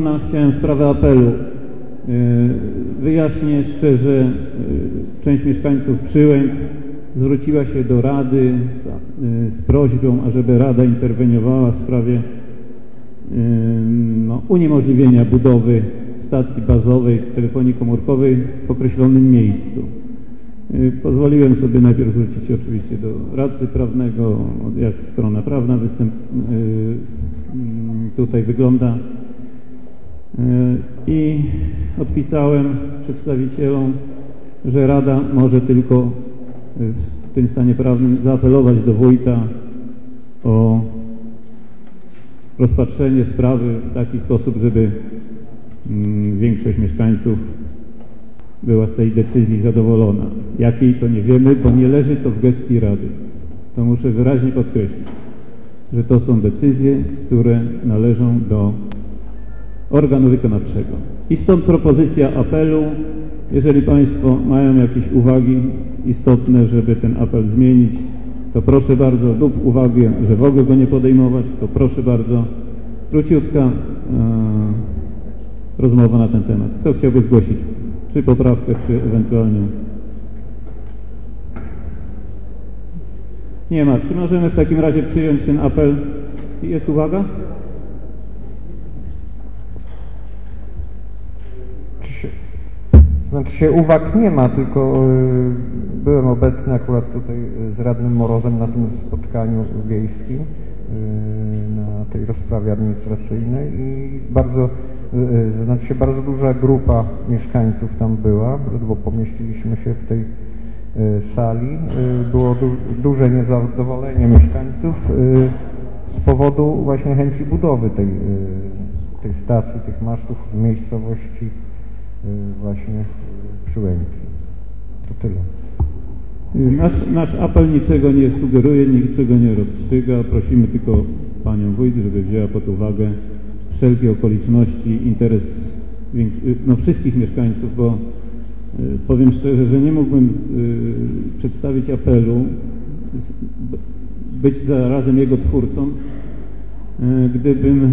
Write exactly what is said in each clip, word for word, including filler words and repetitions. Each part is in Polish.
Pana, chciałem sprawę apelu wyjaśnię szczerze. Część mieszkańców Przyłęb zwróciła się do Rady z, z prośbą, ażeby Rada interweniowała w sprawie no, uniemożliwienia budowy stacji bazowej telefonii komórkowej w określonym miejscu. Pozwoliłem sobie najpierw zwrócić się oczywiście do radcy prawnego, jak strona prawna występ, tutaj wygląda, i odpisałem przedstawicielom, że Rada może tylko w tym stanie prawnym zaapelować do wójta o rozpatrzenie sprawy w taki sposób, żeby większość mieszkańców była z tej decyzji zadowolona. Jakiej to nie wiemy, bo nie leży to w gestii Rady. To muszę wyraźnie podkreślić, że to są decyzje, które należą do organu wykonawczego. I stąd propozycja apelu. Jeżeli Państwo mają jakieś uwagi istotne, żeby ten apel zmienić, to proszę bardzo, lub uwagę, że w ogóle go nie podejmować, to proszę bardzo, króciutka e, rozmowa na ten temat. Kto chciałby zgłosić czy poprawkę, czy ewentualnie... Nie ma. Czy możemy w takim razie przyjąć ten apel? Jest uwaga? Znaczy się uwag nie ma, tylko y, byłem obecny akurat tutaj z radnym Morozem na tym spotkaniu wiejskim, y, na tej rozprawie administracyjnej i bardzo, y, znaczy się bardzo duża grupa mieszkańców tam była, bo pomieściliśmy się w tej y, sali. Y, było du duże niezadowolenie mieszkańców y, z powodu właśnie chęci budowy tej, y, tej stacji, tych masztów w miejscowości właśnie Przyłęki. To tyle. Nasz, nasz apel niczego nie sugeruje, niczego nie rozstrzyga. Prosimy tylko Panią Wójt, żeby wzięła pod uwagę wszelkie okoliczności, interes no, wszystkich mieszkańców, bo y, powiem szczerze, że nie mógłbym y, przedstawić apelu, być zarazem jego twórcą, y, gdybym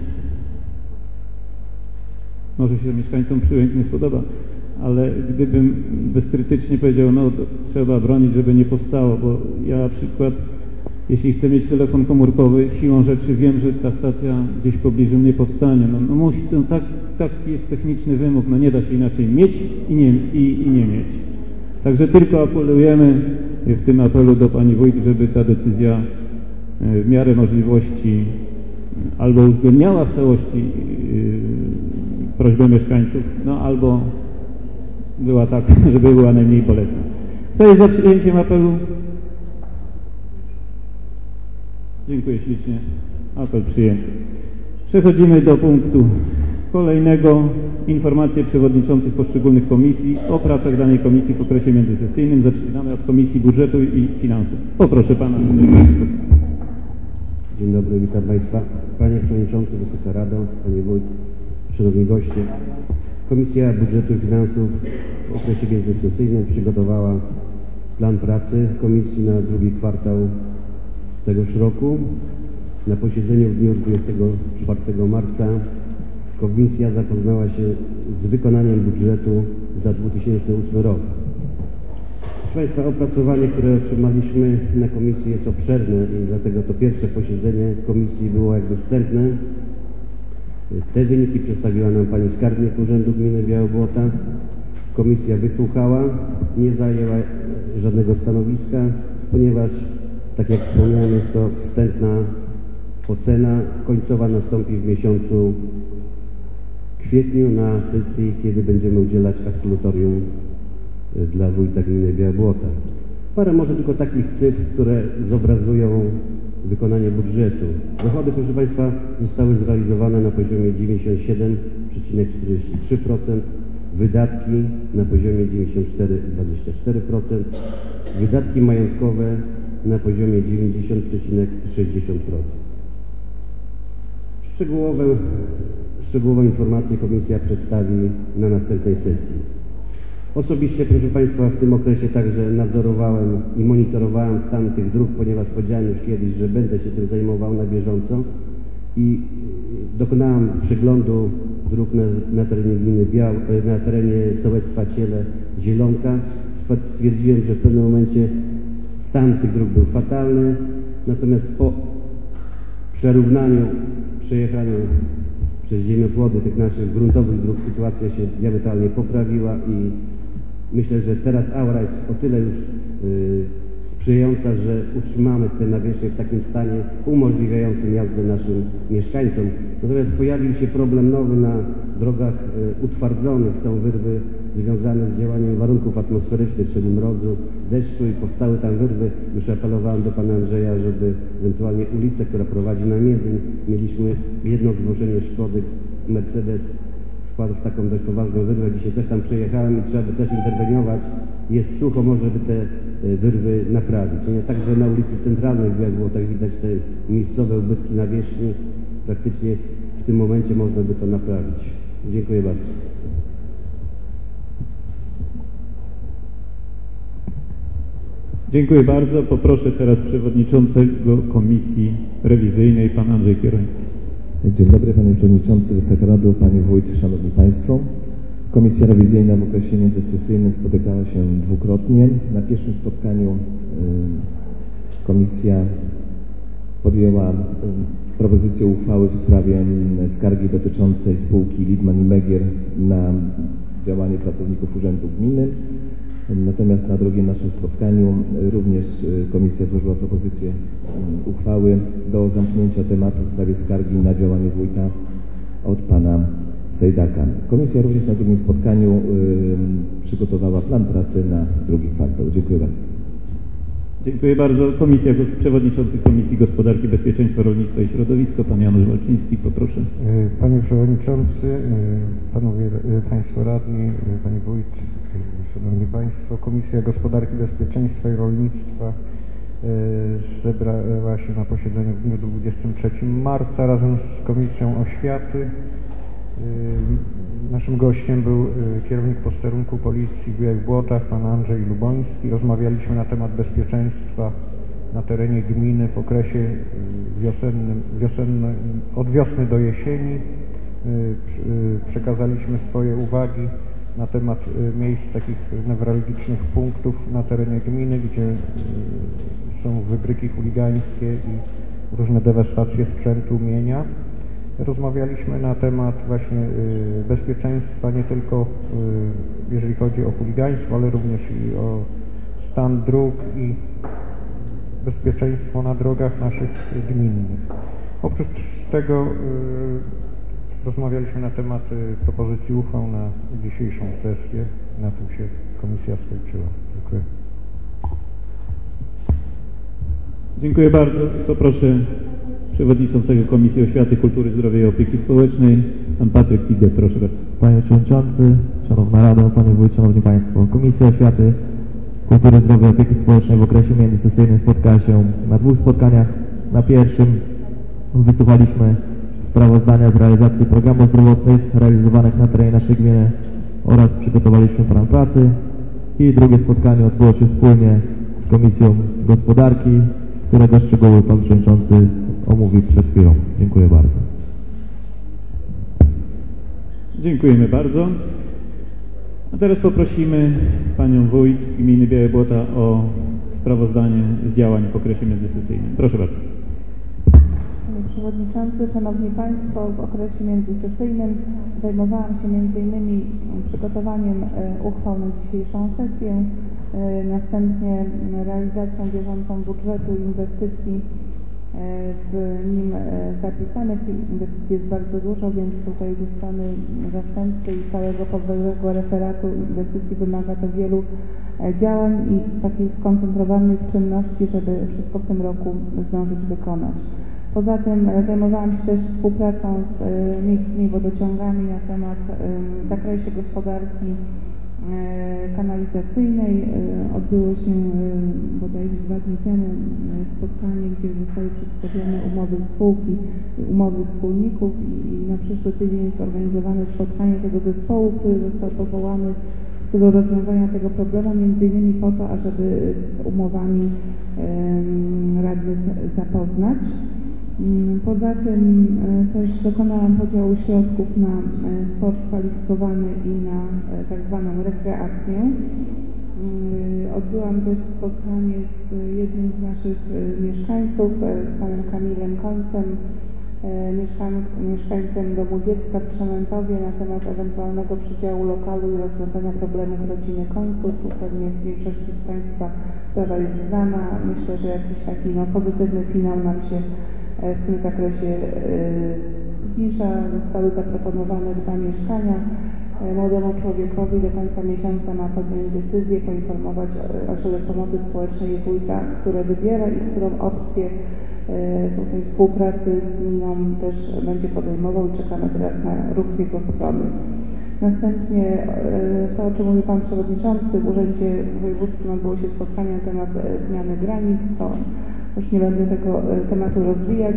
może się mieszkańcom Przyłęk nie spodoba, ale gdybym bezkrytycznie powiedział, no trzeba bronić, żeby nie powstało, bo ja na przykład, jeśli chcę mieć telefon komórkowy, siłą rzeczy wiem, że ta stacja gdzieś w pobliżu mnie powstanie. No, no musi, to tak, tak jest techniczny wymóg, no nie da się inaczej mieć i nie, i, i nie mieć. Także tylko apelujemy w tym apelu do Pani Wójt, żeby ta decyzja w miarę możliwości albo uwzględniała w całości prośbę mieszkańców, no albo była tak, żeby była najmniej bolesna. Kto jest za przyjęciem apelu? Dziękuję ślicznie. Apel przyjęty. Przechodzimy do punktu kolejnego. Informacje przewodniczących poszczególnych komisji o pracach danej komisji w okresie międzysesyjnym. Zaczynamy od Komisji Budżetu i Finansów. Poproszę Pana. Dzień dobry, witam Państwa. Panie Przewodniczący, Wysoka Rado, Panie Wójt, Szanowni Goście. Komisja Budżetu i Finansów w okresie międzysesyjnym przygotowała plan pracy Komisji na drugi kwartał tegoż roku. Na posiedzeniu w dniu dwudziestego czwartego marca Komisja zapoznała się z wykonaniem budżetu za dwa tysiące ósmy rok. Proszę Państwa, opracowanie, które otrzymaliśmy na Komisji jest obszerne i dlatego to pierwsze posiedzenie Komisji było jakby wstępne. Te wyniki przedstawiła nam Pani Skarbnik Urzędu Gminy Białobłota. Komisja wysłuchała, nie zajęła żadnego stanowiska, ponieważ, tak jak wspomniałem, jest to wstępna ocena. Końcowa nastąpi w miesiącu kwietniu na sesji, kiedy będziemy udzielać absolutorium dla wójta gminy Białobłota. Parę może tylko takich cyfr, które zobrazują wykonanie budżetu. Dochody, proszę Państwa, zostały zrealizowane na poziomie dziewięćdziesiąt siedem przecinek czterdzieści trzy procent, wydatki na poziomie dziewięćdziesiąt cztery przecinek dwadzieścia cztery procent, wydatki majątkowe na poziomie dziewięćdziesiąt przecinek sześćdziesiąt procent. Szczegółowe, szczegółową informację Komisja przedstawi na następnej sesji. Osobiście, proszę Państwa, w tym okresie także nadzorowałem i monitorowałem stan tych dróg, ponieważ powiedziałem już kiedyś, że będę się tym zajmował na bieżąco i dokonałem przeglądu dróg na, na terenie gminy Biał, na terenie sołectwa Ciele Zielonka. Stwierdziłem, że w pewnym momencie stan tych dróg był fatalny, natomiast po przerównaniu, przejechaniu przez ziemiopłody tych naszych gruntowych dróg sytuacja się diametralnie poprawiła i myślę, że teraz aura jest o tyle już yy, sprzyjająca, że utrzymamy te nawierzchnie w takim stanie umożliwiającym jazdę naszym mieszkańcom. Natomiast pojawił się problem nowy na drogach y, utwardzonych. Są wyrwy związane z działaniem warunków atmosferycznych, czyli mrozu, deszczu i powstały tam wyrwy. Już apelowałem do pana Andrzeja, żeby ewentualnie ulicę, która prowadzi na Miedzeń, mieliśmy jedno zgłoszenie szkody. Mercedes wpadł w taką dość poważną wyrwę. Dzisiaj też tam przejechałem i trzeba by też interweniować. Jest sucho, może by te wyrwy naprawić. Nie? Także na ulicy Centralnej w Białogłotach widać te miejscowe ubytki nawierzchni. Praktycznie w tym momencie można by to naprawić. Dziękuję bardzo. Dziękuję bardzo. Poproszę teraz przewodniczącego Komisji Rewizyjnej, pan Andrzej Kieroński. Dzień dobry, panie przewodniczący, Wysoka Rado, panie wójt, szanowni państwo. Komisja rewizyjna w okresie międzysesyjnym spotykała się dwukrotnie. Na pierwszym spotkaniu y, komisja podjęła y, propozycję uchwały w sprawie y, skargi dotyczącej spółki Lidman i Megier na działanie pracowników Urzędu Gminy. Natomiast na drugim naszym spotkaniu również komisja złożyła propozycję uchwały do zamknięcia tematu w sprawie skargi na działanie wójta od pana Sejdaka. Komisja również na drugim spotkaniu y, przygotowała plan pracy na drugi kwartał. Dziękuję bardzo. Dziękuję bardzo. Komisja, przewodniczący Komisji Gospodarki, Bezpieczeństwa, Rolnictwa i Środowiska, pan Janusz Walczyński, poproszę. Panie przewodniczący, panowie państwo radni, panie wójt, szanowni państwo, Komisja Gospodarki, Bezpieczeństwa i Rolnictwa zebrała się na posiedzeniu w dniu dwudziestego trzeciego marca razem z Komisją Oświaty. Naszym gościem był kierownik posterunku Policji w Białych-Błotach, pan Andrzej Luboński. Rozmawialiśmy na temat bezpieczeństwa na terenie gminy w okresie wiosennym, wiosennym od wiosny do jesieni. Przekazaliśmy swoje uwagi na temat miejsc takich newralgicznych punktów na terenie gminy, gdzie są wybryki chuligańskie i różne dewastacje sprzętu, mienia. Rozmawialiśmy na temat właśnie y, bezpieczeństwa nie tylko y, jeżeli chodzi o chuligaństwo, ale również i o stan dróg i bezpieczeństwo na drogach naszych gminnych. Oprócz tego y, rozmawialiśmy na temat y, propozycji uchwał na dzisiejszą sesję. Na tym się komisja skończyła. Dziękuję. Dziękuję bardzo. Poproszę przewodniczącego Komisji Oświaty, Kultury, Zdrowia i Opieki Społecznej, pan Patryk Kider, proszę bardzo. Panie Przewodniczący, Szanowna Rado, Panie Wójt, Szanowni Państwo. Komisja Oświaty, Kultury, Zdrowia i Opieki Społecznej w okresie międzysesyjnym spotkała się na dwóch spotkaniach. Na pierwszym wysłuchaliśmy sprawozdania z realizacji programów zdrowotnych realizowanych na terenie naszej gminy oraz przygotowaliśmy plan pracy. I drugie spotkanie odbyło się wspólnie z Komisją Gospodarki, którego szczegóły pan Przewodniczący omówił przed chwilą. Dziękuję bardzo. Dziękujemy bardzo. A teraz poprosimy panią wójt gminy Białe Błota o sprawozdanie z działań w okresie międzysesyjnym. Proszę bardzo. Panie Przewodniczący, Szanowni Państwo, w okresie międzysesyjnym zajmowałam się między innymi przygotowaniem uchwał na dzisiejszą sesję, następnie realizacją bieżącą budżetu i inwestycji w nim zapisanych. Inwestycji jest bardzo dużo, więc tutaj ze strony zastępcy i całego podległego referatu inwestycji wymaga to wielu działań i takich skoncentrowanych czynności, żeby wszystko w tym roku zdążyć wykonać. Poza tym zajmowałam się też współpracą z miejskimi wodociągami na temat w zakresie gospodarki kanalizacyjnej. Odbyło się bodajże dwa dni temu spotkanie, gdzie zostały przedstawione umowy spółki, umowy wspólników i na przyszły tydzień jest organizowane spotkanie tego zespołu, który został powołany w celu rozwiązania tego problemu, między innymi po to, ażeby z umowami radnych zapoznać. Poza tym też dokonałam podziału środków na sport kwalifikowany i na tak zwaną rekreację. Odbyłam też spotkanie z jednym z naszych mieszkańców, z panem Kamilem Końcem, mieszkańcem Domu Dziecka w Trzemętowie na temat ewentualnego przydziału lokalu i rozwiązania problemów rodziny Końców. Tu pewnie w większości z Państwa sprawa jest znana. Myślę, że jakiś taki no, pozytywny finał nam się w tym zakresie zbliża. Zostały zaproponowane dwa mieszkania. Młodemu człowiekowi do końca miesiąca ma podjąć decyzję, poinformować Ośrodek Pomocy Społecznej i wójta, które wybiera i którą opcję tutaj współpracy z gminą też będzie podejmował i czekamy teraz na ruch z jego strony. Następnie to, o czym mówił Pan Przewodniczący, w Urzędzie Wojewódzkim odbyło się spotkanie na temat zmiany granic, to już nie będę tego tematu rozwijać.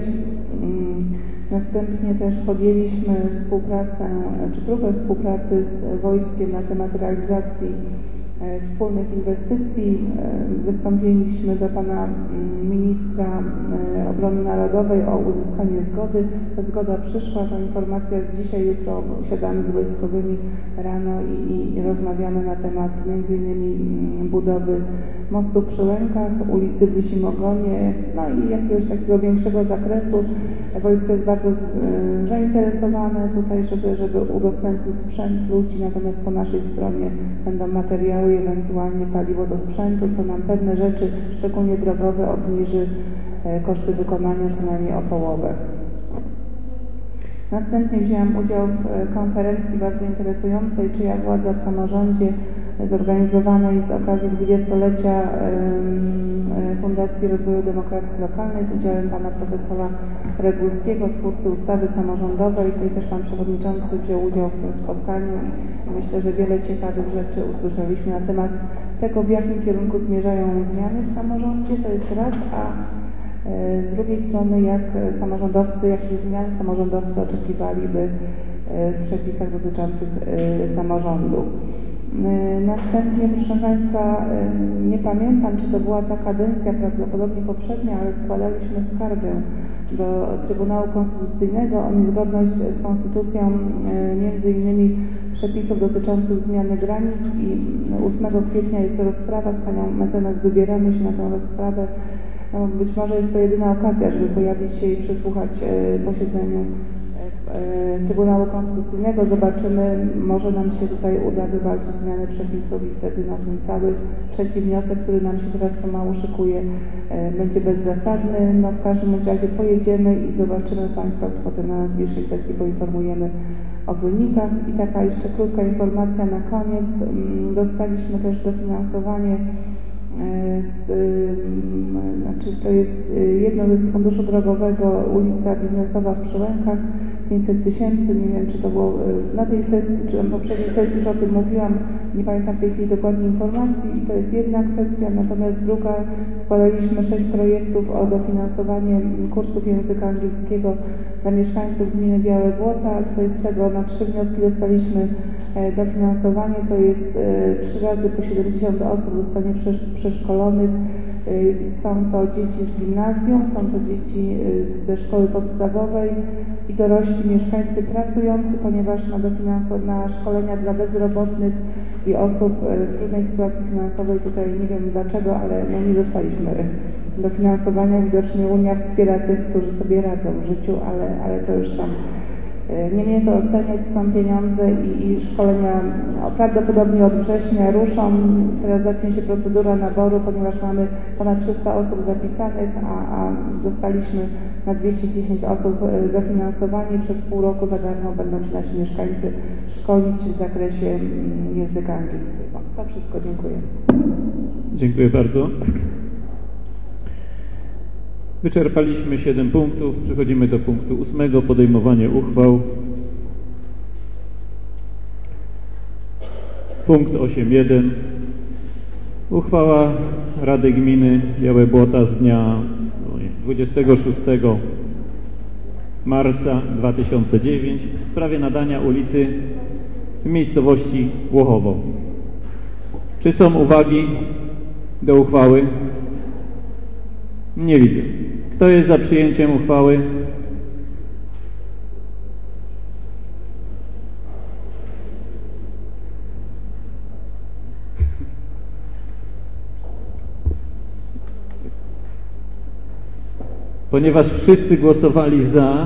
Następnie też podjęliśmy współpracę, czy próbę współpracy z wojskiem na temat realizacji wspólnych inwestycji. Wystąpiliśmy do Pana Ministra Obrony Narodowej o uzyskanie zgody. Ta zgoda przyszła, ta informacja z dzisiaj, jutro siadamy z wojskowymi rano i, i rozmawiamy na temat między innymi budowy mostu przy Łękach, ulicy w Lisimogonie, no i jakiegoś takiego większego zakresu. Wojsko jest bardzo zainteresowane tutaj, żeby, żeby udostępnić sprzęt ludzi, natomiast po naszej stronie będą materiały i ewentualnie paliwo do sprzętu, co nam pewne rzeczy, szczególnie drogowe, obniży koszty wykonania co najmniej o połowę. Następnie wzięłam udział w konferencji bardzo interesującej, czyja władza w samorządzie, zorganizowanej z okazji dwudziestolecia Fundacji Rozwoju Demokracji Lokalnej z udziałem Pana Profesora Regulskiego, twórcy ustawy samorządowej. Tutaj też Pan Przewodniczący wziął udział w tym spotkaniu i myślę, że wiele ciekawych rzeczy usłyszeliśmy na temat tego, w jakim kierunku zmierzają zmiany w samorządzie, to jest raz, a z drugiej strony jak samorządowcy, jakich zmian samorządowcy oczekiwaliby w przepisach dotyczących samorządu. Następnie, proszę Państwa, nie pamiętam, czy to była ta kadencja, prawdopodobnie poprzednia, ale składaliśmy skargę do Trybunału Konstytucyjnego o niezgodność z Konstytucją między innymi przepisów dotyczących zmiany granic i ósmego kwietnia jest rozprawa z Panią Mecenas, wybieramy się na tę rozprawę. No, być może jest to jedyna okazja, żeby pojawić się i przysłuchać posiedzeniu Trybunału Konstytucyjnego. Zobaczymy, może nam się tutaj uda wywalczyć zmianę przepisów i wtedy no, ten cały trzeci wniosek, który nam się teraz pomału szykuje, będzie bezzasadny. No, w każdym razie pojedziemy i zobaczymy Państwa, potem na najbliższej sesji poinformujemy o wynikach. I taka jeszcze krótka informacja na koniec. Dostaliśmy też dofinansowanie Z, znaczy to jest jedno z funduszu drogowego, ulica Biznesowa w Przyłękach, pięćset tysięcy, nie wiem czy to było na tej sesji, czy na poprzedniej sesji już o tym mówiłam, nie pamiętam w tej chwili dokładnie informacji i to jest jedna kwestia, natomiast druga, składaliśmy sześć projektów o dofinansowanie kursów języka angielskiego dla mieszkańców gminy Białe Błota, to jest tego na trzy wnioski dostaliśmy dofinansowanie, to jest trzy razy po siedemdziesiąt osób zostanie przeszkolonych. Są to dzieci z gimnazjum, są to dzieci ze szkoły podstawowej i dorośli mieszkańcy pracujący, ponieważ na, dofinansow- na szkolenia dla bezrobotnych i osób w trudnej sytuacji finansowej, tutaj nie wiem dlaczego, ale no nie dostaliśmy dofinansowania. Widocznie Unia wspiera tych, którzy sobie radzą w życiu, ale, ale to już tam nie mnie to oceniać, są pieniądze i, i szkolenia no, prawdopodobnie od września ruszą. Teraz zacznie się procedura naboru, ponieważ mamy ponad trzysta osób zapisanych, a, a dostaliśmy na dwieście dziesięć osób dofinansowanie. Przez pół roku za darmo będą się nasi mieszkańcy szkolić w zakresie języka angielskiego. To wszystko, dziękuję. Dziękuję bardzo. Wyczerpaliśmy siedem punktów. Przechodzimy do punktu ósmego. Podejmowanie uchwał. Punkt osiem jeden. Uchwała Rady Gminy Białe Błota z dnia dwudziestego szóstego marca dwa tysiące dziewiątego w sprawie nadania ulicy w miejscowości Łochowo. Czy są uwagi do uchwały? Nie widzę. Kto jest za przyjęciem uchwały? Ponieważ wszyscy głosowali za,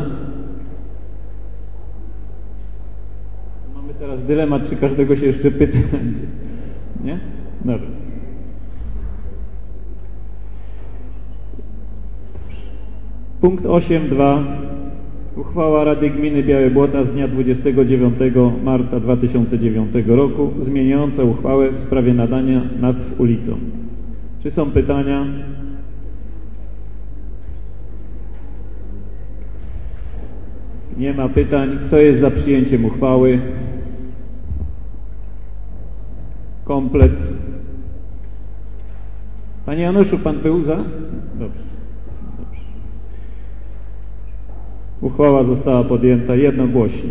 mamy teraz dylemat, czy każdego się jeszcze pyta będzie. Nie? Dobra. Punkt osiem dwa. Uchwała Rady Gminy Białe Błota z dnia dwudziestego dziewiątego marca dwa tysiące dziewiątego roku zmieniająca uchwałę w sprawie nadania nazw ulicom. Czy są pytania? Nie ma pytań. Kto jest za przyjęciem uchwały? Komplet. Panie Januszu, pan był za? Dobrze. Dobrze. Uchwała została podjęta jednogłośnie.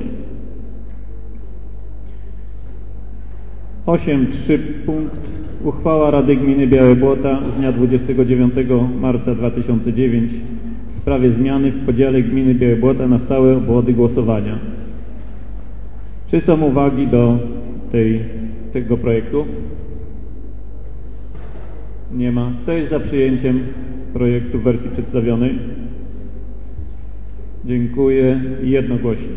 osiem trzy punkt. Uchwała Rady Gminy Białe Błota z dnia dwudziestego dziewiątego marca dwa tysiące dziewiątego w sprawie zmiany w podziale Gminy Białe Błota na stałe obwody głosowania. Czy są uwagi do tej, tego projektu? Nie ma. Kto jest za przyjęciem projektu w wersji przedstawionej? Dziękuję. Jednogłośnie.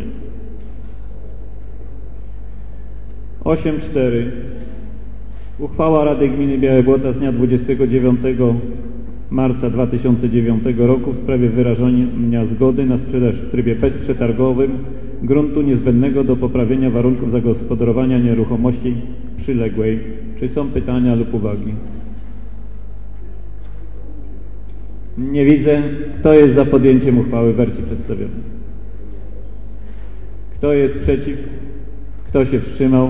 osiem cztery. Uchwała Rady Gminy Białe Błota z dnia dwudziestego dziewiątego marca dwa tysiące dziewiątego roku w sprawie wyrażenia zgody na sprzedaż w trybie bezprzetargowym gruntu niezbędnego do poprawienia warunków zagospodarowania nieruchomości przyległej. Czy są pytania lub uwagi? Nie widzę. Kto jest za podjęciem uchwały w wersji przedstawionej? Kto jest przeciw? Kto się wstrzymał?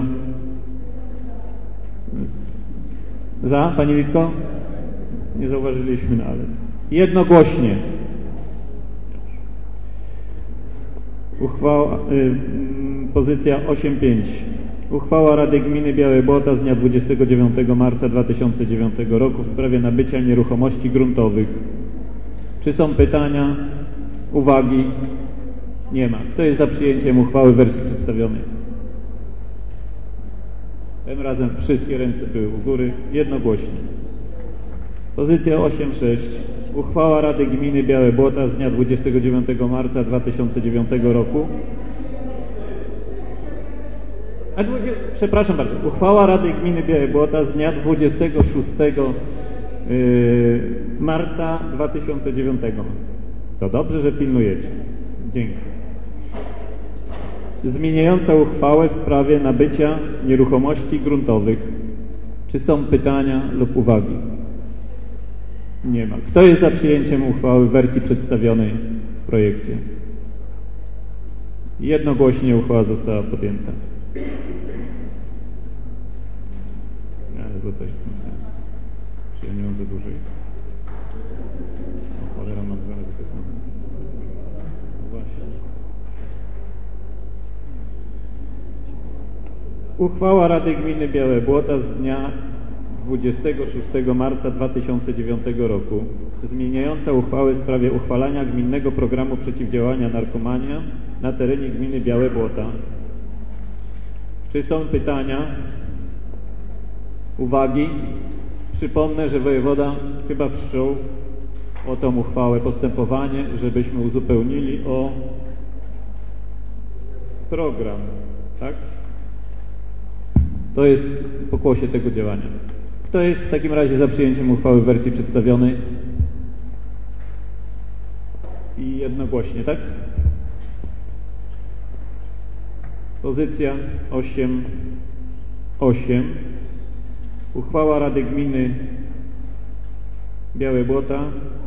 Za? Pani Witko? Nie zauważyliśmy, no ale jednogłośnie. Uchwała, y, pozycja osiem pięć. Uchwała Rady Gminy Białe Błota z dnia dwudziestego dziewiątego marca dwa tysiące dziewiątego roku w sprawie nabycia nieruchomości gruntowych. Czy są pytania, uwagi? Nie ma. Kto jest za przyjęciem uchwały w wersji przedstawionej? Tym razem wszystkie ręce były u góry, jednogłośnie. Pozycja osiem sześć. Uchwała Rady Gminy Białe Błota z dnia dwudziestego dziewiątego marca dwa tysiące dziewiątego roku. A, przepraszam bardzo. Uchwała Rady Gminy Białe Błota z dnia dwudziestego szóstego marca dwa tysiące dziewiątego. To dobrze, że pilnujecie. Dzięki. Zmieniająca uchwałę w sprawie nabycia nieruchomości gruntowych. Czy są pytania lub uwagi? Nie ma. Kto jest za przyjęciem uchwały w wersji przedstawionej w projekcie? Jednogłośnie uchwała została podjęta. Ale to coś... Czy ja nie mam za dłużej? O, cholera, mam dwa razy to samo. No właśnie. Uchwała Rady Gminy Białe Błota z dnia dwudziestego szóstego marca dwa tysiące dziewiątego roku zmieniająca uchwałę w sprawie uchwalania gminnego programu przeciwdziałania narkomanii na terenie gminy Białe Błota. Czy są pytania? Uwagi? Przypomnę, że wojewoda chyba wszczął o tą uchwałę postępowanie, żebyśmy uzupełnili o program, tak? To jest pokłosie tego działania. Kto jest w takim razie za przyjęciem uchwały w wersji przedstawionej? I jednogłośnie, tak? Pozycja osiem osiem. Uchwała Rady Gminy Białe Błota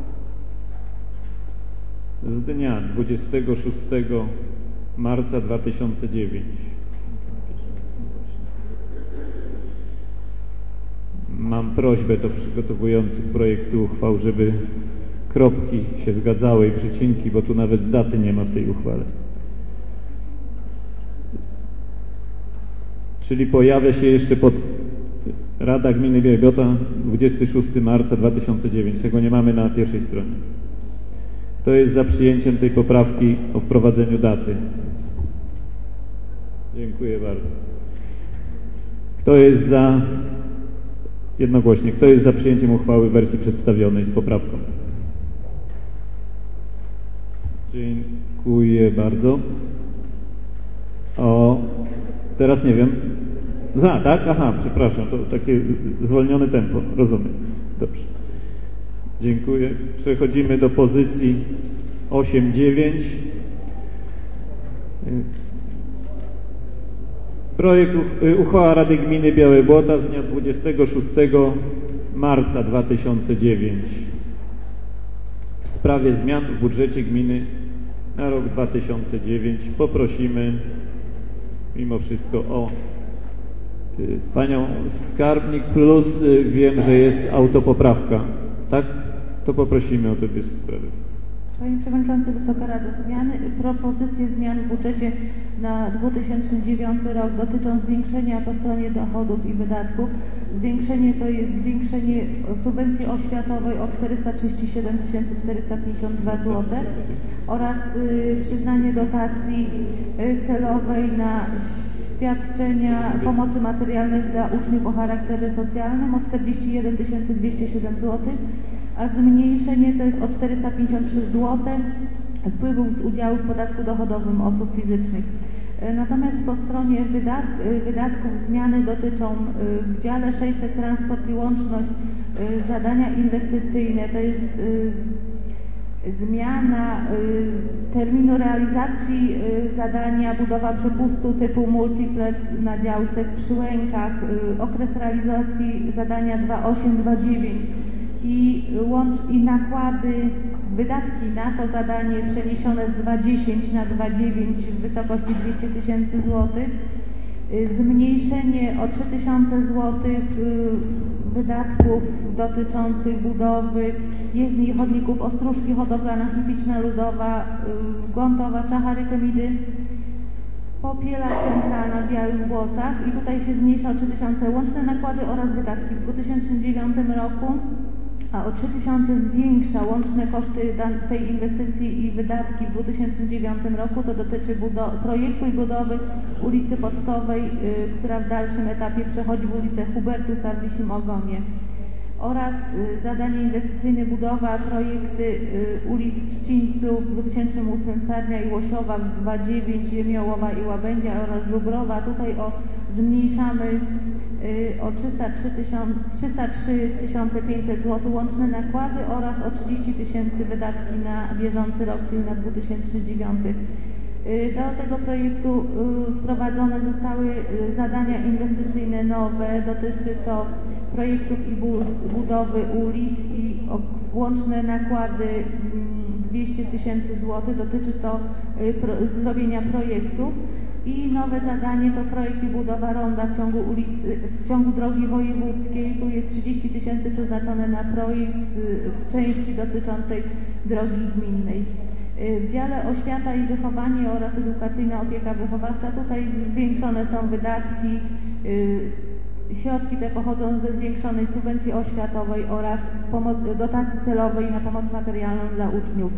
z dnia dwudziestego szóstego marca dwa tysiące dziewiątego. Mam prośbę do przygotowujących projektu uchwał, żeby kropki się zgadzały i przecinki, bo tu nawet daty nie ma w tej uchwale. Czyli pojawia się jeszcze pod Rada Gminy Białe Błota dwudziestego szóstego marca dwa tysiące dziewiątego. Tego nie mamy na pierwszej stronie. Kto jest za przyjęciem tej poprawki o wprowadzeniu daty? Dziękuję bardzo. Kto jest za, jednogłośnie, kto jest za przyjęciem uchwały w wersji przedstawionej z poprawką? Dziękuję bardzo. O, teraz nie wiem. Za, tak? Aha, przepraszam, to takie zwolnione tempo, rozumiem. Dobrze. Dziękuję. Przechodzimy do pozycji osiem dziewięć. Projekt uchwała Rady Gminy Białe Błota z dnia dwudziestego szóstego marca dwa tysiące dziewiątego w sprawie zmian w budżecie gminy na rok dwa tysiące dziewiąty. Poprosimy mimo wszystko o panią skarbnik, plus wiem, że jest autopoprawka, tak? To poprosimy o te dwie sprawy. Panie Przewodniczący, Wysoka Rado, zmiany, propozycje zmian w budżecie na dwa tysiące dziewiąty rok dotyczą zwiększenia po stronie dochodów i wydatków. Zwiększenie to jest zwiększenie subwencji oświatowej o czterysta trzydzieści siedem tysięcy czterysta pięćdziesiąt dwa złote oraz y, przyznanie dotacji y, celowej na świadczenia pomocy materialnej dla uczniów o charakterze socjalnym o czterdzieści jeden tysięcy dwieście siedem złotych, a zmniejszenie to jest o czterysta pięćdziesiąt trzy złote wpływów z udziału w podatku dochodowym osób fizycznych. Natomiast po stronie wydat wydatków zmiany dotyczą w dziale sześćset transport i łączność zadania inwestycyjne, to jest zmiana terminu realizacji zadania budowa przepustu typu multiplex na działce w Przyłękach, okres realizacji zadania dwa osiem dwa dziewięć i, łącz, i nakłady, wydatki na to zadanie przeniesione z dwa dziesięć na dwa dziewięć w wysokości dwieście tysięcy złotych, zmniejszenie o trzy tysiące złotych wydatków dotyczących budowy jezdni i chodników Ostróżki, Hodowlana Hipiczna Ludowa, Gątowa, Czachary, Temidy, Popiela Centralna w Białych Błotach i tutaj się zmniejsza o trzy tysiące łączne nakłady oraz wydatki w dwa tysiące dziewiątym roku, a o trzy tysiące zwiększa łączne koszty tej inwestycji i wydatki w dwa tysiące dziewiątym roku. To dotyczy projektu i budowy ulicy Pocztowej, y, która w dalszym etapie przechodzi w ulicę Hubertusa w Lisim Ogonie, oraz y, zadanie inwestycyjne budowa projekty y, ulic Trzcińców w dwa tysiące ósmym Sarnia i Łosiowa w dwa tysiące dziewiątym, Ziemiołowa i Łabędzia oraz Żubrowa. Tutaj o zmniejszamy y, o trzysta trzy tysiące pięćset złotych łączne nakłady oraz o trzydzieści tysięcy wydatki na bieżący rok, czyli na dwa tysiące dziewiąty. Do tego projektu wprowadzone zostały zadania inwestycyjne nowe. Dotyczy to projektów i budowy ulic i łączne nakłady dwieście tysięcy złotych. Dotyczy to zrobienia projektów. I nowe zadanie to projekt i budowa ronda w ciągu ulicy, w ciągu drogi wojewódzkiej. Tu jest trzydzieści tysięcy przeznaczone na projekt w części dotyczącej drogi gminnej. W dziale oświata i wychowanie oraz edukacyjna opieka wychowawcza tutaj zwiększone są wydatki. Środki te pochodzą ze zwiększonej subwencji oświatowej oraz dotacji celowej na pomoc materialną dla uczniów.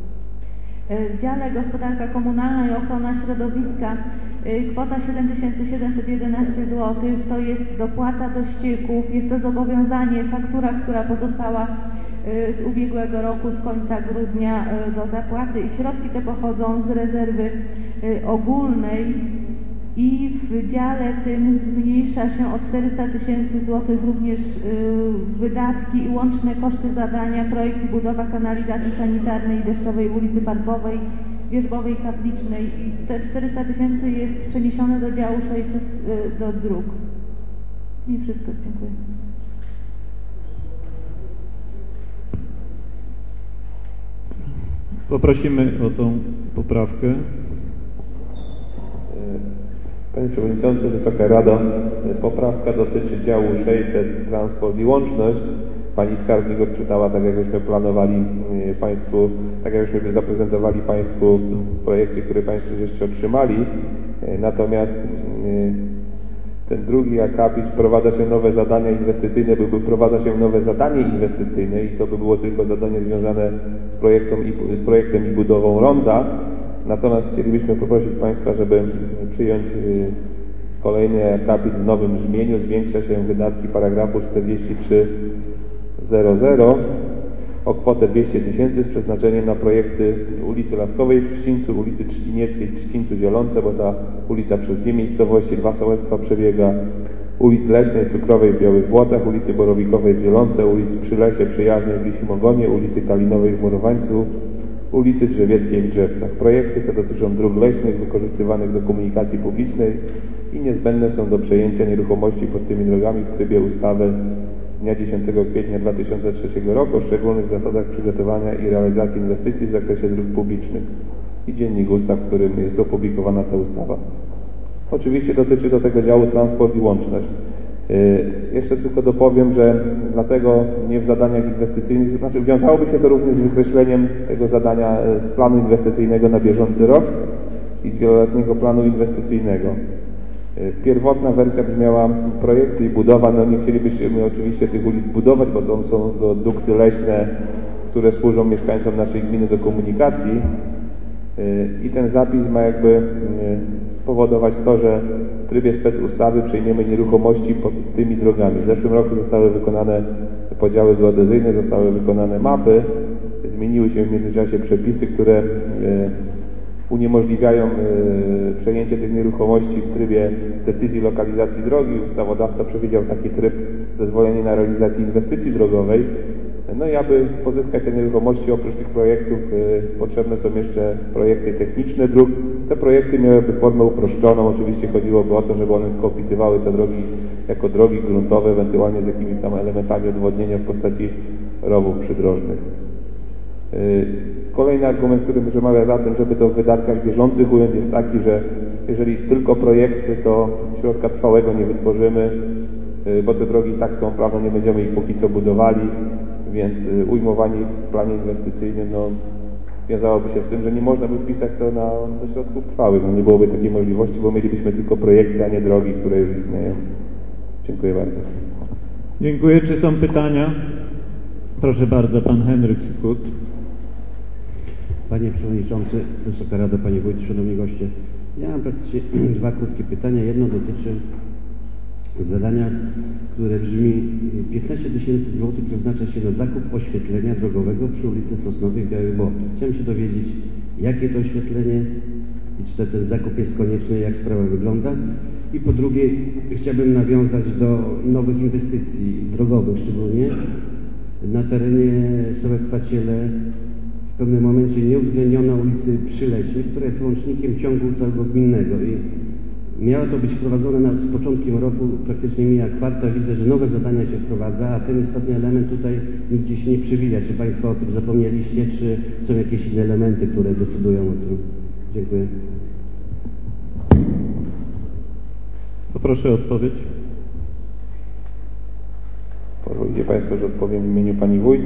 W dziale gospodarka komunalna i ochrona środowiska kwota siedem tysięcy siedemset jedenaście złotych to jest dopłata do ścieków, jest to zobowiązanie, faktura, która pozostała z ubiegłego roku, z końca grudnia do zapłaty i środki te pochodzą z rezerwy ogólnej i w dziale tym zmniejsza się o czterysta tysięcy złotych również wydatki i łączne koszty zadania projekt i budowa kanalizacji sanitarnej i deszczowej ulicy Parkowej, Wierzbowej, Kaplicznej i te czterysta tysięcy jest przeniesione do działu sześćset do dróg. I wszystko, dziękuję. Poprosimy o tą poprawkę. Panie Przewodniczący, Wysoka Rado, poprawka dotyczy działu sześćset Transport i Łączność. Pani skarbnik odczytała tak, jakbyśmy planowali Państwu, tak jakbyśmy zaprezentowali Państwu w projekcie, który Państwo jeszcze otrzymali. Natomiast ten drugi akapit wprowadza się nowe zadania inwestycyjne, byłby wprowadza się nowe zadanie inwestycyjne i to by było tylko zadanie związane z projektem i, z projektem i budową ronda. Natomiast chcielibyśmy poprosić Państwa, żeby przyjąć kolejny akapit w nowym brzmieniu. Zwiększa się wydatki paragrafu czterdzieści trzy zero o kwotę dwieście tysięcy z przeznaczeniem na projekty ulicy Laskowej w Trzcińcu, ulicy Trzcinieckiej w Trzcińcu Zielonce, bo ta ulica przez dwie miejscowości, dwa sołectwa przebiega, ulic Leśnej, Cukrowej w Białych Błotach, ulicy Borowikowej w Zielonce, ulicy Przylesie, Przyjaznej w Lisimogonie, ulicy Kalinowej w Murowańcu, ulicy Drzewieckiej w Drzewcach. Projekty te dotyczą dróg leśnych wykorzystywanych do komunikacji publicznej i niezbędne są do przejęcia nieruchomości pod tymi drogami w trybie ustawy z dnia dziesiątego kwietnia dwa tysiące trzeciego roku o szczególnych zasadach przygotowania i realizacji inwestycji w zakresie dróg publicznych i Dziennik Ustaw, w którym jest opublikowana ta ustawa. Oczywiście dotyczy to tego działu transport i łączność. Yy, jeszcze tylko dopowiem, że dlatego nie w zadaniach inwestycyjnych, znaczy wiązałoby się to również z wykreśleniem tego zadania z planu inwestycyjnego na bieżący rok i z wieloletniego planu inwestycyjnego. Pierwotna wersja brzmiała projekty i budowa, no nie chcielibyśmy oczywiście tych ulic budować, bo to są to dukty leśne, które służą mieszkańcom naszej gminy do komunikacji i ten zapis ma jakby spowodować to, że w trybie specustawy przejmiemy nieruchomości pod tymi drogami. W zeszłym roku zostały wykonane podziały geodezyjne, zostały wykonane mapy, zmieniły się w międzyczasie przepisy, które uniemożliwiają y, przejęcie tych nieruchomości w trybie decyzji lokalizacji drogi. Ustawodawca przewidział taki tryb zezwolenia na realizację inwestycji drogowej. No i aby pozyskać te nieruchomości, oprócz tych projektów y, potrzebne są jeszcze projekty techniczne dróg. Te projekty miałyby formę uproszczoną. Oczywiście chodziłoby o to, żeby one tylko opisywały te drogi jako drogi gruntowe, ewentualnie z jakimiś tam elementami odwodnienia w postaci rowów przydrożnych. Y, Kolejny argument, który przemawia za tym, żeby to w wydatkach bieżących ująć, jest taki, że jeżeli tylko projekty, to środka trwałego nie wytworzymy, bo te drogi i tak są, prawda, nie będziemy ich póki co budowali, więc ujmowanie w planie inwestycyjnym no, wiązałoby się z tym, że nie można by wpisać to na, do środków trwałych. No, nie byłoby takiej możliwości, bo mielibyśmy tylko projekty, a nie drogi, które już istnieją. Dziękuję bardzo. Dziękuję. Czy są pytania? Proszę bardzo, pan Henryk Skut. Panie Przewodniczący, Wysoka Rado, Panie Wójt, Szanowni Goście. Ja mam praktycznie dwa krótkie pytania. Jedno dotyczy zadania, które brzmi piętnaście tysięcy złotych przeznacza się na zakup oświetlenia drogowego przy ulicy Sosnowej w Białych Błotach. Chciałem się dowiedzieć, jakie to oświetlenie i czy to, ten zakup jest konieczny, jak sprawa wygląda. I po drugie, chciałbym nawiązać do nowych inwestycji drogowych, szczególnie na terenie sołectwa Ciele. W pewnym momencie nie uwzględniono ulicy Przyleśnej, która jest łącznikiem ciągu całego gminnego i miało to być wprowadzone na, z początkiem roku, praktycznie mija kwartał, widzę, że nowe zadania się wprowadza, a ten istotny element tutaj nigdzie się nie przewija. Czy Państwo o tym zapomnieliście, czy są jakieś inne elementy, które decydują o tym? Dziękuję. Poproszę o odpowiedź. Pozwolicie Państwo, że odpowiem w imieniu Pani Wójt.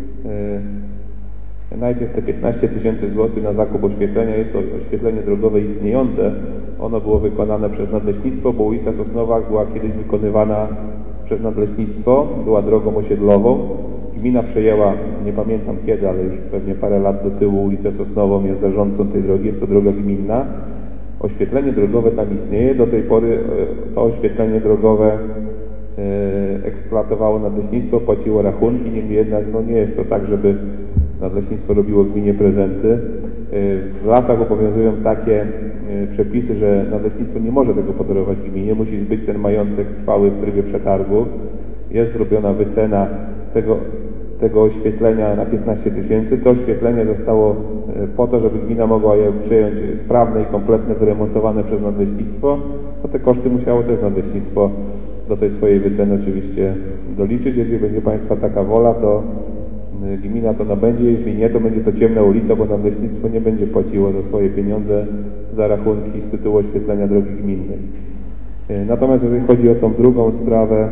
Najpierw te piętnaście tysięcy złotych na zakup oświetlenia. Jest to oświetlenie drogowe istniejące. Ono było wykonane przez Nadleśnictwo, bo ulica Sosnowa była kiedyś wykonywana przez Nadleśnictwo, była drogą osiedlową. Gmina przejęła, nie pamiętam kiedy, ale już pewnie parę lat do tyłu, ulicę Sosnową, jest zarządcą tej drogi, jest to droga gminna. Oświetlenie drogowe tam istnieje. Do tej pory to oświetlenie drogowe eksploatowało Nadleśnictwo, płaciło rachunki, niemniej jednak no nie jest to tak, żeby Nadleśnictwo robiło gminie prezenty. W lasach obowiązują takie przepisy, że Nadleśnictwo nie może tego podarować gminie, musi zbyć ten majątek trwały w trybie przetargu. Jest zrobiona wycena tego, tego oświetlenia na piętnaście tysięcy. To oświetlenie zostało po to, żeby gmina mogła je przejąć sprawne i kompletne, wyremontowane przez Nadleśnictwo. To te koszty musiało też Nadleśnictwo do tej swojej wyceny oczywiście doliczyć. Jeżeli będzie Państwa taka wola, to gmina to nabędzie, jeśli nie, to będzie to ciemna ulica, bo Nadleśnictwo nie będzie płaciło za swoje pieniądze za rachunki z tytułu oświetlenia drogi gminnej. Natomiast jeżeli chodzi o tą drugą sprawę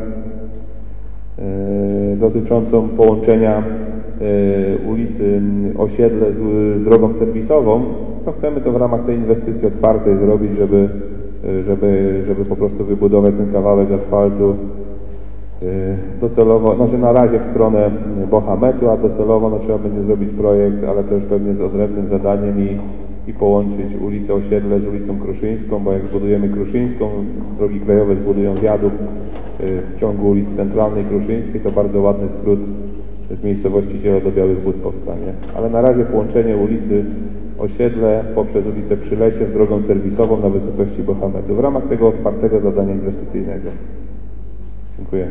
e, dotyczącą połączenia e, ulicy Osiedle z, z drogą serwisową, to chcemy to w ramach tej inwestycji otwartej zrobić, żeby żeby, żeby po prostu wybudować ten kawałek asfaltu docelowo, znaczy na razie w stronę Bohametu, a docelowo no, trzeba będzie zrobić projekt, ale to już pewnie z odrębnym zadaniem i, i połączyć ulicę Osiedle z ulicą Kruszyńską, bo jak zbudujemy Kruszyńską, drogi krajowe zbudują wiadukt w ciągu ulic Centralnej Kruszyńskiej, to bardzo ładny skrót z miejscowości Ziele do Białych Wód powstanie. Ale na razie połączenie ulicy Osiedle poprzez ulicę Przylesie z drogą serwisową na wysokości Bohametu w ramach tego otwartego zadania inwestycyjnego. Dziękuję.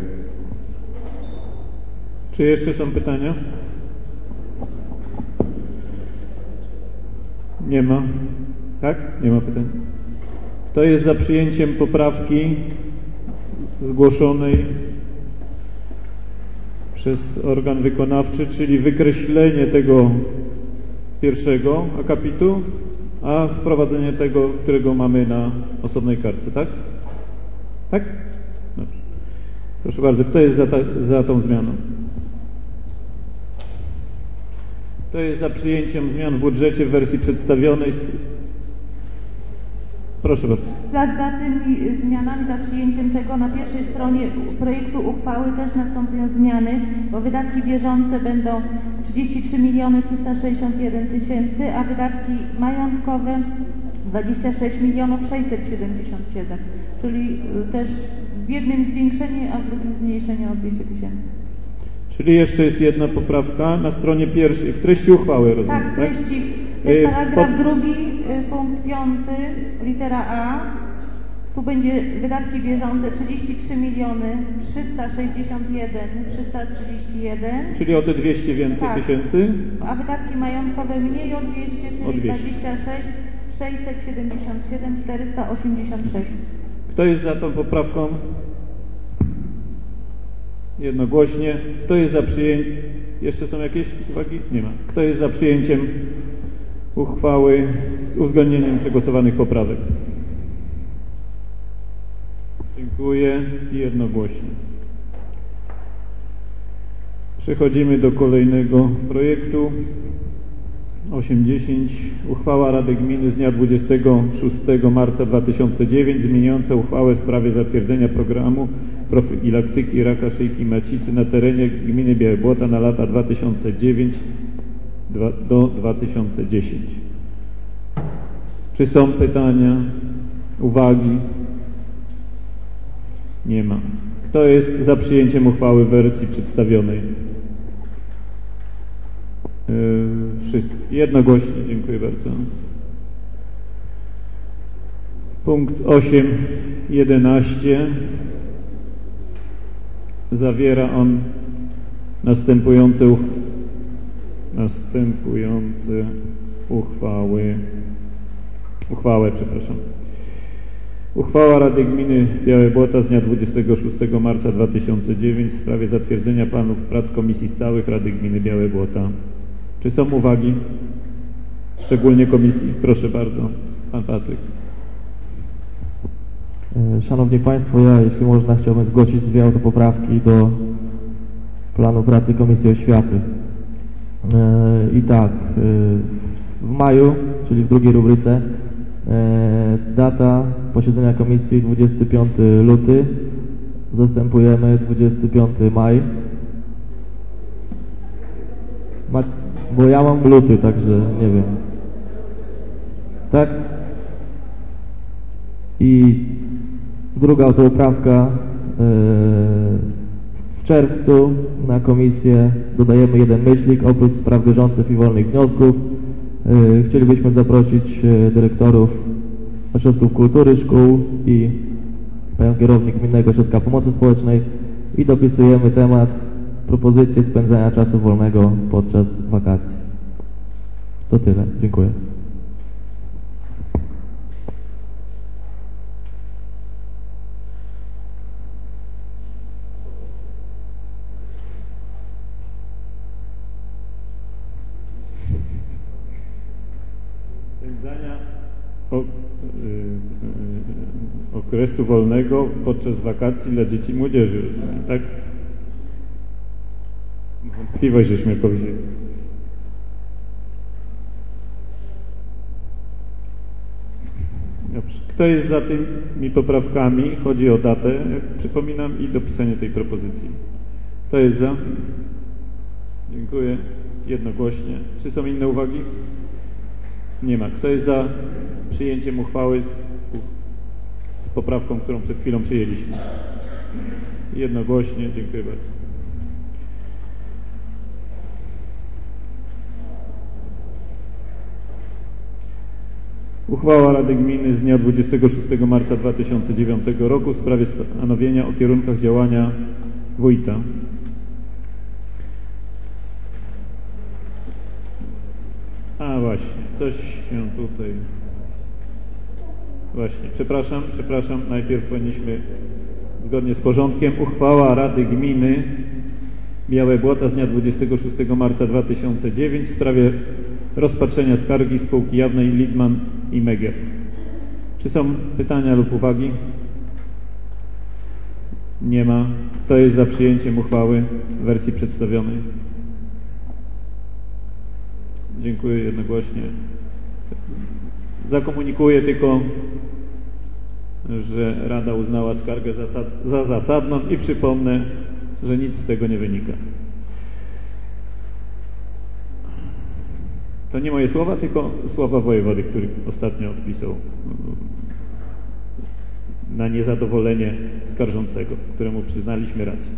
Czy jeszcze są pytania? Nie ma. Tak? Nie ma pytań. Kto jest za przyjęciem poprawki zgłoszonej przez organ wykonawczy, czyli wykreślenie tego pierwszego akapitu, a wprowadzenie tego, którego mamy na osobnej kartce, tak? Tak? Dobrze. Proszę bardzo, kto jest za, ta, za tą zmianą? Kto jest za przyjęciem zmian w budżecie w wersji przedstawionej? Proszę bardzo. Za, za tymi zmianami, za przyjęciem tego na pierwszej stronie projektu uchwały też nastąpią zmiany, bo wydatki bieżące będą trzydzieści trzy miliony trzysta sześćdziesiąt jeden tysięcy, a wydatki majątkowe dwadzieścia sześć milionów sześćset siedemdziesiąt siedem, czyli też w jednym zwiększenie, a w drugim zmniejszenie o dwieście tysięcy. Czyli jeszcze jest jedna poprawka na stronie pierwszej, w treści uchwały, rozumiem, tak? w treści, to jest paragraf Pod... drugi, punkt piąty, litera A. Tu będzie wydatki bieżące trzydzieści trzy miliony trzysta sześćdziesiąt jeden trzysta trzydzieści jeden. Czyli o te dwieście więcej tak. tysięcy. A wydatki majątkowe mniej o dwieście, czyli o dwieście. dwadzieścia sześć sześćset siedemdziesiąt siedem czterysta osiemdziesiąt sześć. Kto jest za tą poprawką? Jednogłośnie. Kto jest za przyjęciem? Jeszcze są jakieś uwagi? Nie ma. Kto jest za przyjęciem uchwały z uwzględnieniem przegłosowanych poprawek? Dziękuję. Jednogłośnie. Przechodzimy do kolejnego projektu. osiemdziesiąt. Uchwała Rady Gminy z dnia dwudziestego szóstego marca dwa tysiące dziewiątego zmieniająca uchwałę w sprawie zatwierdzenia programu profilaktyki raka szyjki macicy na terenie gminy Białe Błota na lata dwa tysiące dziewiąty do dwa tysiące dziesiątego. Czy są pytania, uwagi? Nie ma. Kto jest za przyjęciem uchwały w wersji przedstawionej? Yy, wszyscy. Jednogłośnie. Dziękuję bardzo. Punkt osiem jedenaście. Zawiera on następujące, uch następujące uchwały. Uchwałę, przepraszam. Uchwała Rady Gminy Białe Błota z dnia dwudziestego szóstego marca dwa tysiące dziewiątego w sprawie zatwierdzenia planów prac Komisji Stałych Rady Gminy Białe Błota. Czy są uwagi? Szczególnie komisji. Proszę bardzo, pan Patryk. Szanowni Państwo, ja, jeśli można, chciałbym zgłosić dwie autopoprawki do planu pracy Komisji Oświaty. I tak, w maju, czyli w drugiej rubryce, data posiedzenia komisji dwudziestego piątego luty, zastępujemy dwudziestego piątego maj, bo ja mam luty, także nie wiem. Tak? I druga autopoprawka, w czerwcu na komisję dodajemy jeden myślnik, oprócz spraw bieżących i wolnych wniosków. Chcielibyśmy zaprosić dyrektorów ośrodków kultury, szkół i panią kierownik Gminnego Ośrodka Pomocy Społecznej i dopisujemy temat propozycje spędzania czasu wolnego podczas wakacji. To tyle. Dziękuję. Spędzania o, y, y, okresu wolnego podczas wakacji dla dzieci i młodzieży, tak? Wątpliwość żeśmy powiedzieli. Dobrze. Kto Kto jest za tymi poprawkami? Chodzi o datę, przypominam, i dopisanie tej propozycji. Kto jest za? Dziękuję. Jednogłośnie. Czy są inne uwagi? Nie ma. Kto jest za przyjęciem uchwały z, z poprawką, którą przed chwilą przyjęliśmy? Jednogłośnie. Dziękuję bardzo. Uchwała Rady Gminy z dnia dwudziestego szóstego marca dwa tysiące dziewiątego roku w sprawie stanowienia o kierunkach działania wójta. A właśnie, coś się tutaj... Właśnie, przepraszam, przepraszam, najpierw powinniśmy zgodnie z porządkiem. Uchwała Rady Gminy Białe Błota z dnia dwudziestego szóstego marca dwa tysiące dziewiątego w sprawie rozpatrzenia skargi spółki jawnej Lidman i Megier. Czy są pytania lub uwagi? Nie ma. Kto jest za przyjęciem uchwały w wersji przedstawionej? Dziękuję jednogłośnie. Zakomunikuję tylko, że Rada uznała skargę zasad, za zasadną i przypomnę, że nic z tego nie wynika. To nie moje słowa, tylko słowa wojewody, który ostatnio odpisał na niezadowolenie skarżącego, któremu przyznaliśmy rację.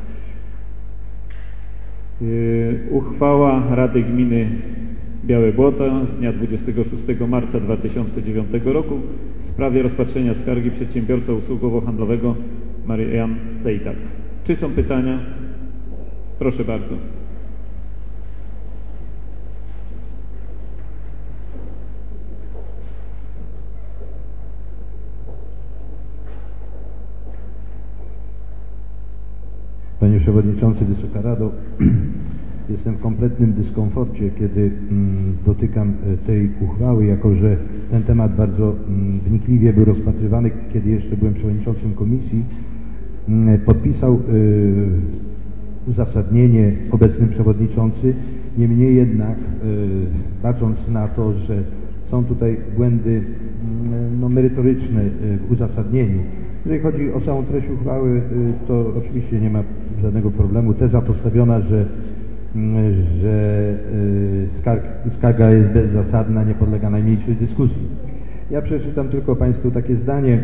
Yy, uchwała Rady Gminy Białe Błota z dnia dwudziestego szóstego marca dwa tysiące dziewiątego roku w sprawie rozpatrzenia skargi przedsiębiorstwa usługowo-handlowego Marian Sejtak. Czy są pytania? Proszę bardzo. Panie Przewodniczący, Wysoka Rado, jestem w kompletnym dyskomforcie, kiedy mm, dotykam tej uchwały, jako że ten temat bardzo mm, wnikliwie był rozpatrywany, kiedy jeszcze byłem przewodniczącym komisji. Mm, podpisał y, uzasadnienie obecny przewodniczący, niemniej jednak, y, patrząc na to, że są tutaj błędy y, no, merytoryczne y, w uzasadnieniu. Jeżeli chodzi o samą treść uchwały, y, to oczywiście nie ma żadnego problemu. Teza postawiona, że że skarg, skarga jest bezzasadna, nie podlega najmniejszej dyskusji. Ja przeczytam tylko Państwu takie zdanie.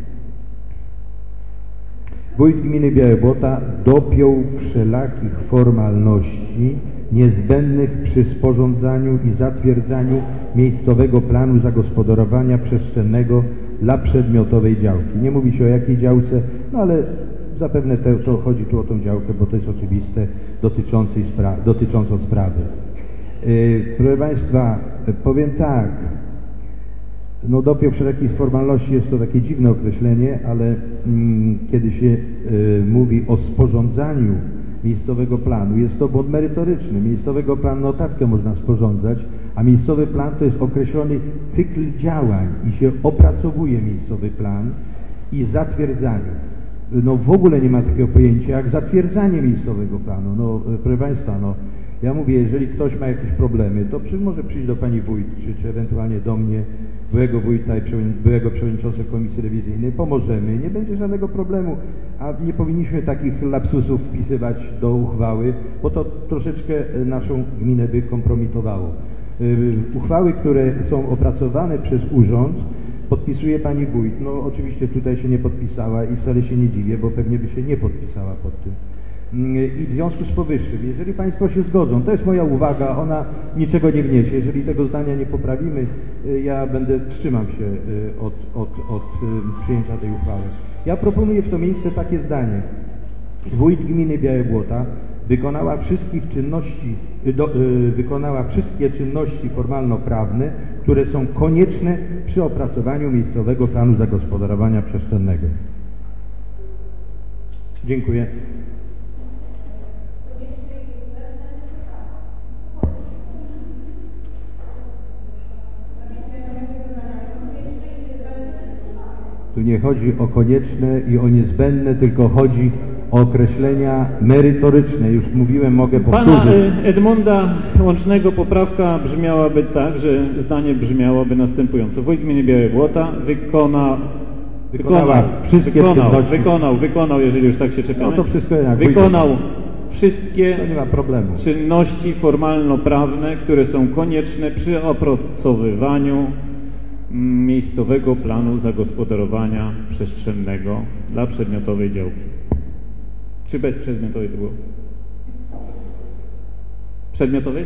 Wójt Gminy Białe Błota dopiął wszelakich formalności niezbędnych przy sporządzaniu i zatwierdzaniu miejscowego planu zagospodarowania przestrzennego dla przedmiotowej działki. Nie mówi się o jakiej działce, no ale zapewne to, to chodzi tu o tą działkę, bo to jest oczywiste, dotyczącej spra dotyczącą sprawy. Yy, proszę Państwa, powiem tak, no dopiął wszelkich formalności jest to takie dziwne określenie, ale mm, kiedy się yy, mówi o sporządzaniu miejscowego planu, jest to błąd merytoryczny. Miejscowego planu notatkę można sporządzać, a miejscowy plan to jest określony cykl działań i się opracowuje miejscowy plan i zatwierdzanie. No w ogóle nie ma takiego pojęcia jak zatwierdzanie miejscowego planu. No proszę Państwa, no ja mówię, jeżeli ktoś ma jakieś problemy, to przy, może przyjść do Pani Wójt, czy, czy ewentualnie do mnie, byłego wójta i byłego przewodniczącego Komisji Rewizyjnej, pomożemy, nie będzie żadnego problemu, a nie powinniśmy takich lapsusów wpisywać do uchwały, bo to troszeczkę naszą gminę by kompromitowało. Uchwały, które są opracowane przez urząd, podpisuje Pani Wójt. No oczywiście tutaj się nie podpisała i wcale się nie dziwię, bo pewnie by się nie podpisała pod tym. I w związku z powyższym, jeżeli Państwo się zgodzą, to jest moja uwaga, ona niczego nie wniesie. Jeżeli tego zdania nie poprawimy, ja będę, wstrzymam się od, od, od przyjęcia tej uchwały. Ja proponuję w to miejsce takie zdanie. Wójt Gminy Białe Błota wykonała wszystkich czynności, do, y, wykonała wszystkie czynności formalno-prawne, które są konieczne przy opracowaniu miejscowego planu zagospodarowania przestrzennego. Dziękuję. Tu nie chodzi o konieczne i o niezbędne, tylko chodzi o określenia merytoryczne. Już mówiłem, mogę powtórzyć. Pana Edmunda Łącznego poprawka brzmiałaby tak, że zdanie brzmiałoby następująco. Wójt Gminy Białe Błota wykona, wykonała wszystkie wykonał, czynności. wykonał, wykonał, jeżeli już tak się czepiamy. No to wszystko jak wykonał wszystkie to nie ma problemu. czynności formalno-prawne, które są konieczne przy opracowywaniu miejscowego planu zagospodarowania przestrzennego dla przedmiotowej działki. Czy bezprzedmiotowej to było? Przedmiotowej?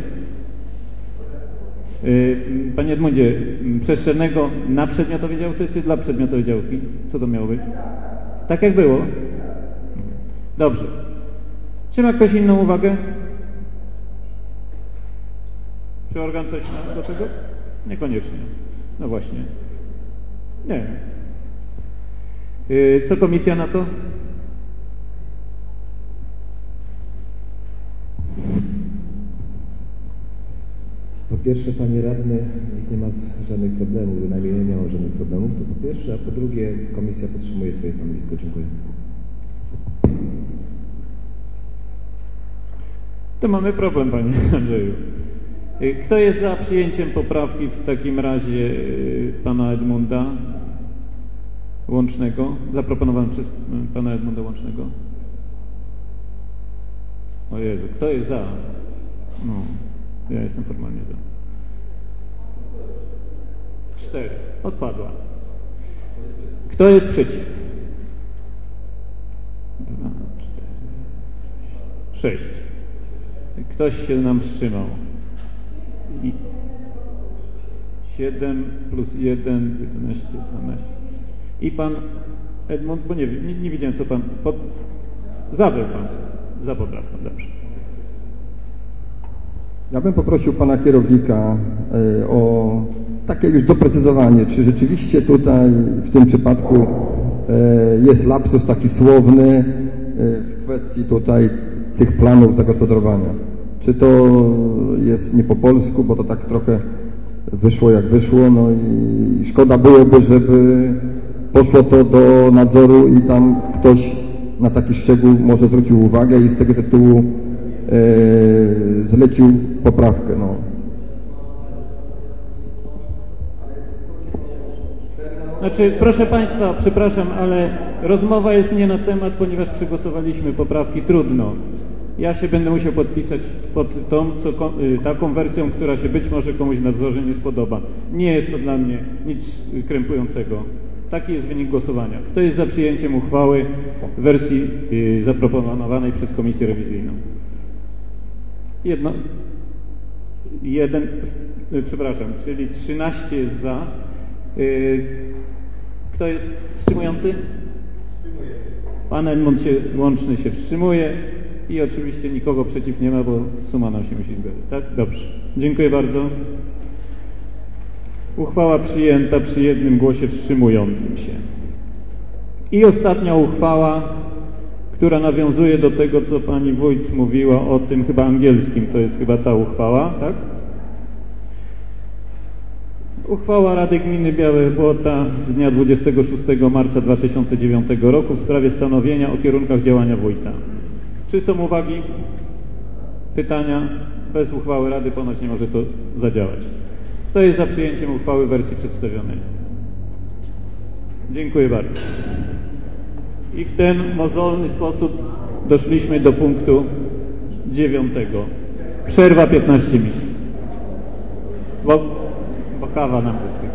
Panie Edmundzie, przestrzennego na przedmiotowej działce czy dla przedmiotowej działki? Co to miało być? Tak jak było? Dobrze. Czy ma ktoś inną uwagę? Czy organ coś ma do tego? Niekoniecznie. No właśnie. Nie. Co komisja na to? Po pierwsze, panie radny, nikt nie ma żadnych problemów, bynajmniej nie miał żadnych problemów, to po pierwsze, a po drugie komisja podtrzymuje swoje stanowisko. Dziękuję. To mamy problem, panie Andrzeju. Kto jest za przyjęciem poprawki w takim razie pana Edmunda Łącznego, zaproponowaną przez pana Edmunda Łącznego? O Jezu, kto jest za? No, ja jestem formalnie za. Cztery. Odpadła. Kto jest przeciw? Dwa, cztery, sześć. Ktoś się nam wstrzymał. I siedem plus jeden, jedenaście, dwanaście. I pan Edmund, bo nie, nie, nie widziałem co pan, pod... zabrał pan za poprawką, dobrze. Ja bym poprosił pana kierownika y, o takie już doprecyzowanie, czy rzeczywiście tutaj w tym przypadku y, jest lapsus taki słowny y, w kwestii tutaj tych planów zagospodarowania. Czy to jest nie po polsku, bo to tak trochę wyszło jak wyszło, no i szkoda byłoby, żeby poszło to do nadzoru i tam ktoś na taki szczegół może zwrócił uwagę i z tego tytułu e, zlecił poprawkę. No. Znaczy, proszę państwa, przepraszam, ale rozmowa jest nie na temat, ponieważ przegłosowaliśmy poprawki, trudno. Ja się będę musiał podpisać pod tą, co, taką wersją, która się być może komuś w nadzorze nie spodoba. Nie jest to dla mnie nic krępującego. Taki jest wynik głosowania. Kto jest za przyjęciem uchwały w wersji y, zaproponowanej przez Komisję Rewizyjną? Jedno. Jeden, y, przepraszam, czyli trzynaście jest za. Y, kto jest wstrzymujący? Pan Edmund się, Łączny się wstrzymuje. I oczywiście nikogo przeciw nie ma, bo suma nam się musi zgodzić. Tak? Dobrze. Dziękuję bardzo. Uchwała przyjęta przy jednym głosie wstrzymującym się. I ostatnia uchwała, która nawiązuje do tego, co pani wójt mówiła o tym chyba angielskim. To jest chyba ta uchwała, tak? Uchwała Rady Gminy Białe Błota z dnia dwudziestego szóstego marca dwa tysiące dziewiątego roku w sprawie stanowienia o kierunkach działania wójta. Czy są uwagi? Pytania? Bez uchwały Rady ponoć nie może to zadziałać. Kto jest za przyjęciem uchwały w wersji przedstawionej? Dziękuję bardzo. I w ten mozolny sposób doszliśmy do punktu dziewiątego. Przerwa piętnaście minut. Bo, bo kawa nam wystygnie.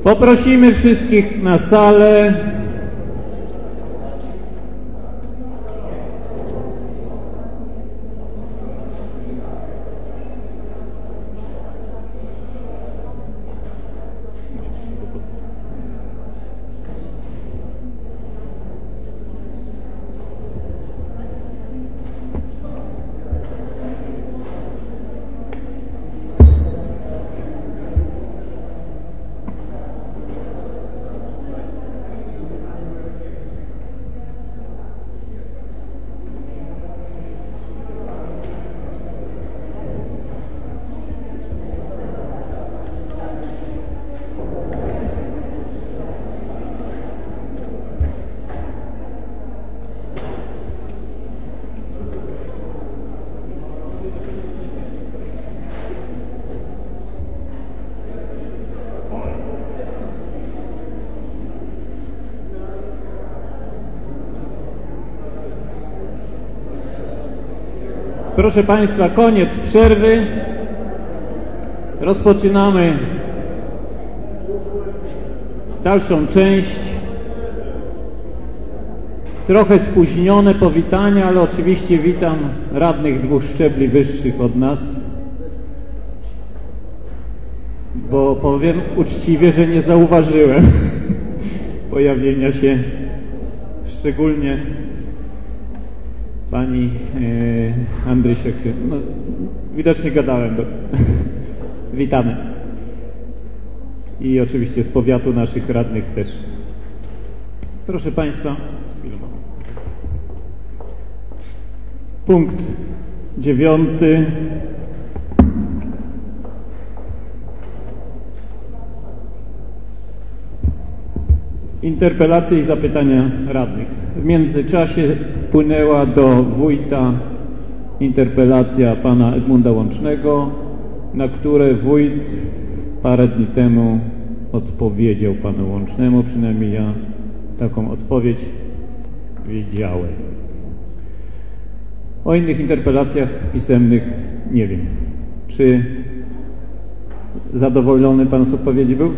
Poprosimy wszystkich na salę. Proszę Państwa, koniec przerwy. Rozpoczynamy dalszą część. Trochę spóźnione powitania, ale oczywiście witam radnych dwóch szczebli wyższych od nas, bo powiem uczciwie, że nie zauważyłem pojawienia się szczególnie pani e, Andrysiak. No, widocznie gadałem. Do... Witamy. I oczywiście z powiatu naszych radnych też. Proszę Państwa. Punkt dziewiąty. Interpelacje i zapytania radnych. W międzyczasie wpłynęła do wójta interpelacja pana Edmunda Łącznego, na które wójt parę dni temu odpowiedział panu Łącznemu, przynajmniej ja taką odpowiedź wiedziałem. O innych interpelacjach pisemnych nie wiem. Czy zadowolony pan z odpowiedzi był?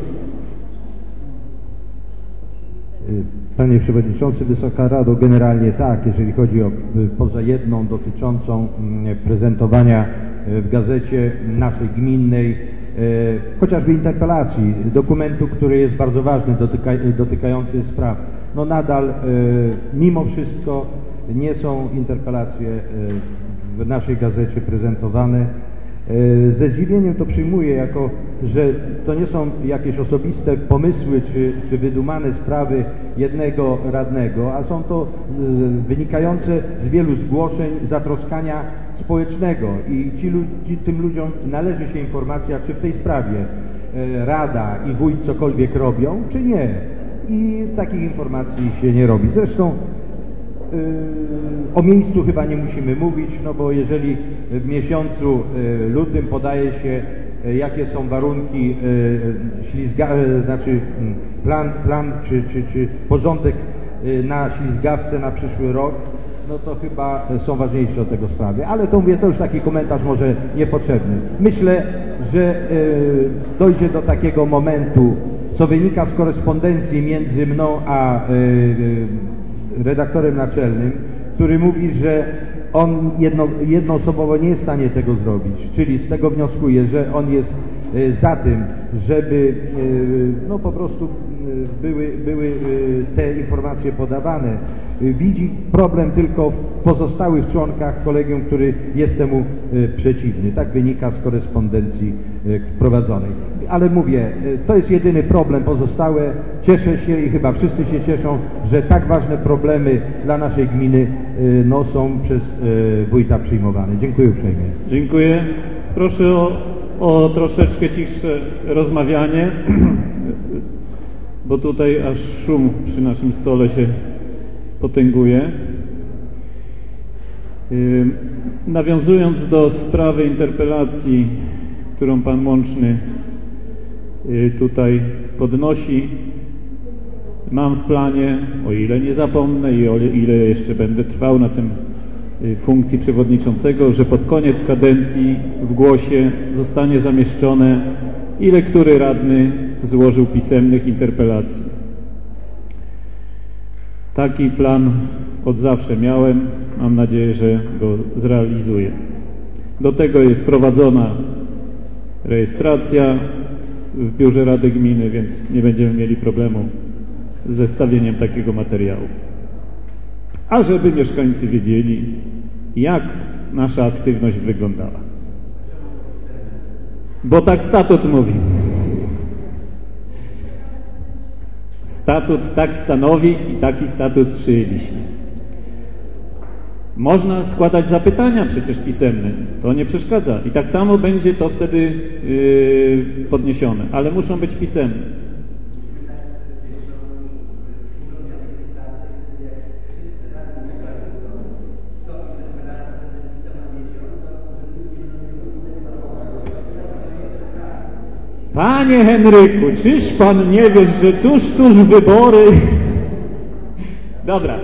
Panie Przewodniczący, Wysoka Rado, generalnie tak, jeżeli chodzi o poza jedną dotyczącą prezentowania w gazecie naszej gminnej, chociażby interpelacji, dokumentu, który jest bardzo ważny, dotyka, dotykający spraw. No nadal, mimo wszystko, nie są interpelacje w naszej gazecie prezentowane. Ze zdziwieniem to przyjmuję, jako że to nie są jakieś osobiste pomysły czy, czy wydumane sprawy jednego radnego, a są to wynikające z wielu zgłoszeń, zatroskania społecznego i ci ludzi, tym ludziom należy się informacja, czy w tej sprawie rada i wójt cokolwiek robią, czy nie. I takich informacji się nie robi. Zresztą o miejscu chyba nie musimy mówić, no bo jeżeli w miesiącu lutym podaje się, jakie są warunki ślizga, znaczy plan, plan czy, czy, czy porządek na ślizgawce na przyszły rok, no to chyba są ważniejsze od tego sprawy. Ale to mówię, to już taki komentarz może niepotrzebny. Myślę, że dojdzie do takiego momentu, co wynika z korespondencji między mną a redaktorem naczelnym, który mówi, że on jedno, jednoosobowo nie jest w stanie tego zrobić. Czyli z tego wnioskuję, że on jest za tym, żeby no po prostu były, były te informacje podawane. Widzi problem tylko w pozostałych członkach kolegium, który jest temu przeciwny. Tak wynika z korespondencji prowadzonej. Ale mówię, to jest jedyny problem. Pozostałe cieszę się i chyba wszyscy się cieszą, że tak ważne problemy dla naszej gminy no, są przez wójta przyjmowane. Dziękuję uprzejmie. Dziękuję. Proszę o, o troszeczkę cichsze rozmawianie, bo tutaj aż szum przy naszym stole się potęguje. Yy, nawiązując do sprawy interpelacji, którą pan Łączny yy, tutaj podnosi, mam w planie, o ile nie zapomnę i o ile jeszcze będę trwał na tym yy, funkcji przewodniczącego, że pod koniec kadencji w głosie zostanie zamieszczone, ile który radny złożył pisemnych interpelacji. Taki plan od zawsze miałem, mam nadzieję, że go zrealizuję. Do tego jest prowadzona rejestracja w Biurze Rady Gminy, więc nie będziemy mieli problemu z zestawieniem takiego materiału. A żeby mieszkańcy wiedzieli, jak nasza aktywność wyglądała. Bo tak statut mówi. Statut tak stanowi i taki statut przyjęliśmy. Można składać zapytania przecież pisemne, to nie przeszkadza. I tak samo będzie to wtedy yy, podniesione, ale muszą być pisemne. Panie Henryku, czyż pan nie wiesz, że tuż, tuż wybory? Dobra.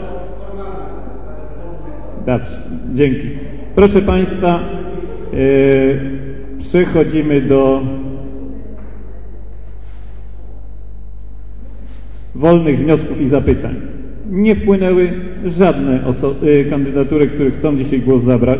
Dobrze, dzięki. Proszę Państwa, yy, przechodzimy do wolnych wniosków i zapytań. Nie wpłynęły żadne oso- yy, kandydatury, które chcą dzisiaj głos zabrać.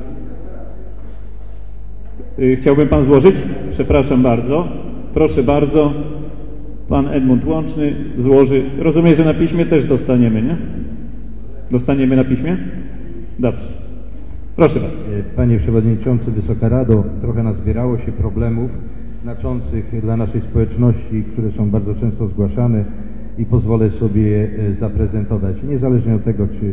Yy, chciałby Pan złożyć? Przepraszam bardzo. Proszę bardzo. Pan Edmund Łączny złoży. Rozumiem, że na piśmie też dostaniemy, nie? Dostaniemy na piśmie? Dobrze. Proszę bardzo. Panie Przewodniczący, Wysoka Rado, trochę nazbierało się problemów znaczących dla naszej społeczności, które są bardzo często zgłaszane i pozwolę sobie je zaprezentować, niezależnie od tego, czy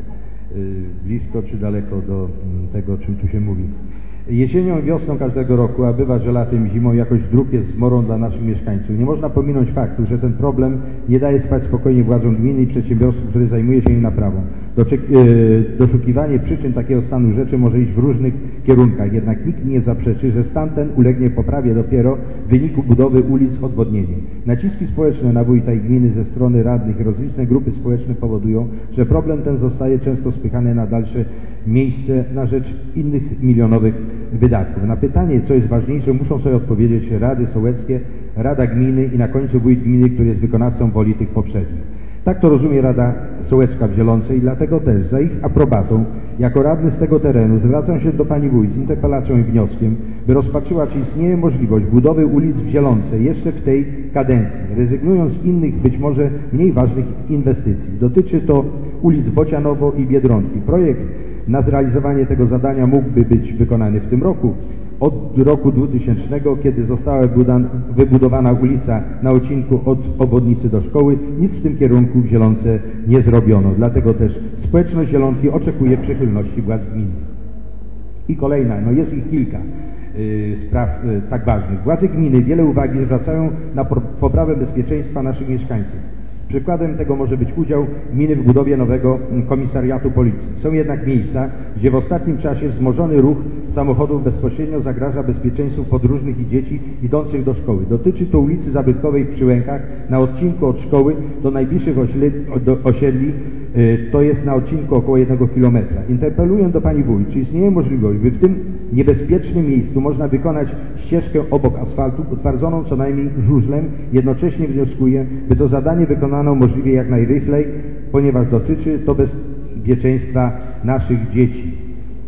blisko, czy daleko do tego, o czym tu się mówi. Jesienią i wiosną każdego roku, a bywa, że latem i zimą jakość dróg jest zmorą dla naszych mieszkańców. Nie można pominąć faktu, że ten problem nie daje spać spokojnie władzom gminy i przedsiębiorstw, które zajmuje się im naprawą. Doszukiwanie przyczyn takiego stanu rzeczy może iść w różnych kierunkach, jednak nikt nie zaprzeczy, że stan ten ulegnie poprawie dopiero w wyniku budowy ulic odwodnieniem. Naciski społeczne na wójta i gminy ze strony radnych i rozliczne grupy społeczne powodują, że problem ten zostaje często spychany na dalsze miejsce na rzecz innych milionowych wydatków. Na pytanie, co jest ważniejsze, muszą sobie odpowiedzieć rady sołeckie, Rada Gminy i na końcu wójt gminy, który jest wykonawcą woli tych poprzednich. Tak to rozumie Rada Sołecka w Zielonce i dlatego też za ich aprobatą, jako radny z tego terenu, zwracam się do pani wójt z interpelacją i wnioskiem, by rozpatrzyła, czy istnieje możliwość budowy ulic w Zielonce jeszcze w tej kadencji, rezygnując z innych, być może mniej ważnych inwestycji. Dotyczy to ulic Bocianowo i Biedronki. Projekt na zrealizowanie tego zadania mógłby być wykonany w tym roku. Od roku dwutysięcznego, kiedy została wybudowana ulica na odcinku od obwodnicy do szkoły, nic w tym kierunku w Zielonce nie zrobiono. Dlatego też społeczność Zielonki oczekuje przychylności władz gminy. I kolejna, no jest ich kilka yy, spraw yy, tak ważnych. Władze gminy wiele uwagi zwracają na poprawę bezpieczeństwa naszych mieszkańców. Przykładem tego może być udział gminy w budowie nowego komisariatu policji. Są jednak miejsca, gdzie w ostatnim czasie wzmożony ruch samochodów bezpośrednio zagraża bezpieczeństwu podróżnych i dzieci idących do szkoły. Dotyczy to ulicy Zabytkowej w Przyłękach na odcinku od szkoły do najbliższych osiedli, to jest na odcinku około jednego kilometra. Interpeluję do pani wójt, czy istnieje możliwość, by w tym niebezpiecznym miejscu można wykonać ścieżkę obok asfaltu, utwardzoną co najmniej żużlem. Jednocześnie wnioskuję, by to zadanie wykonano możliwie jak najrychlej, ponieważ dotyczy to bezpieczeństwa naszych dzieci.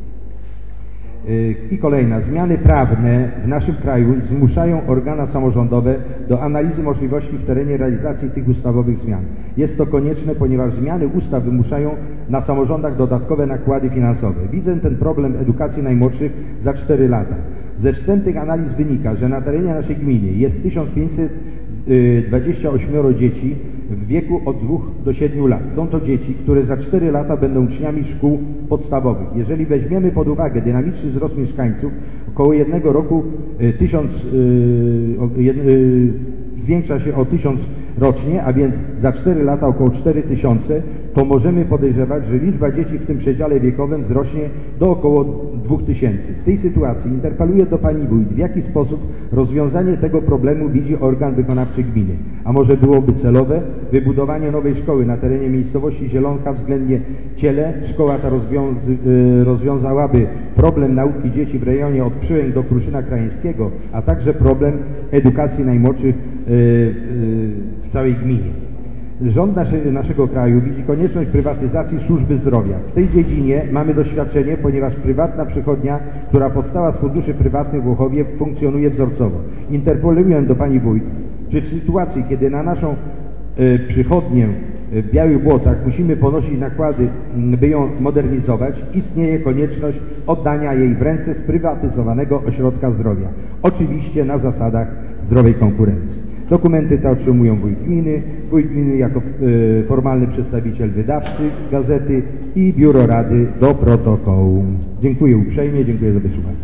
I kolejna. Zmiany prawne w naszym kraju zmuszają organa samorządowe do analizy możliwości w terenie realizacji tych ustawowych zmian. Jest to konieczne, ponieważ zmiany ustaw wymuszają na samorządach dodatkowe nakłady finansowe. Widzę ten problem edukacji najmłodszych za cztery lata. Ze wstępnych analiz wynika, że na terenie naszej gminy jest tysiąc pięćset dwadzieścia osiem dzieci w wieku od dwóch do siedmiu lat. Są to dzieci, które za cztery lata będą uczniami szkół podstawowych. Jeżeli weźmiemy pod uwagę dynamiczny wzrost mieszkańców, około jednego roku tysiąc, yy, yy, zwiększa się o tysiąc rocznie, a więc za cztery lata około cztery tysiące, to możemy podejrzewać, że liczba dzieci w tym przedziale wiekowym wzrośnie do około dwóch tysięcy. W tej sytuacji interpeluję do Pani Wójt, w jaki sposób rozwiązanie tego problemu widzi organ wykonawczy gminy. A może byłoby celowe wybudowanie nowej szkoły na terenie miejscowości Zielonka względnie Ciele. Szkoła ta rozwiąz rozwiązałaby problem nauki dzieci w rejonie od Przyłęg do Kruszyna Krajeńskiego, a także problem edukacji najmłodszych w całej gminie. Rząd nasze, naszego kraju widzi konieczność prywatyzacji służby zdrowia. W tej dziedzinie mamy doświadczenie, ponieważ prywatna przychodnia, która powstała z funduszy prywatnych w Łochowie, funkcjonuje wzorcowo. Interpeluję do Pani Wójt, czy w sytuacji, kiedy na naszą y, przychodnię w Białych Błotach musimy ponosić nakłady, by ją modernizować, istnieje konieczność oddania jej w ręce sprywatyzowanego ośrodka zdrowia. Oczywiście na zasadach zdrowej konkurencji. Dokumenty te otrzymują wójt gminy, wójt gminy jako y, formalny przedstawiciel wydawcy gazety i biuro rady do protokołu. Dziękuję uprzejmie, dziękuję za wysłuchanie.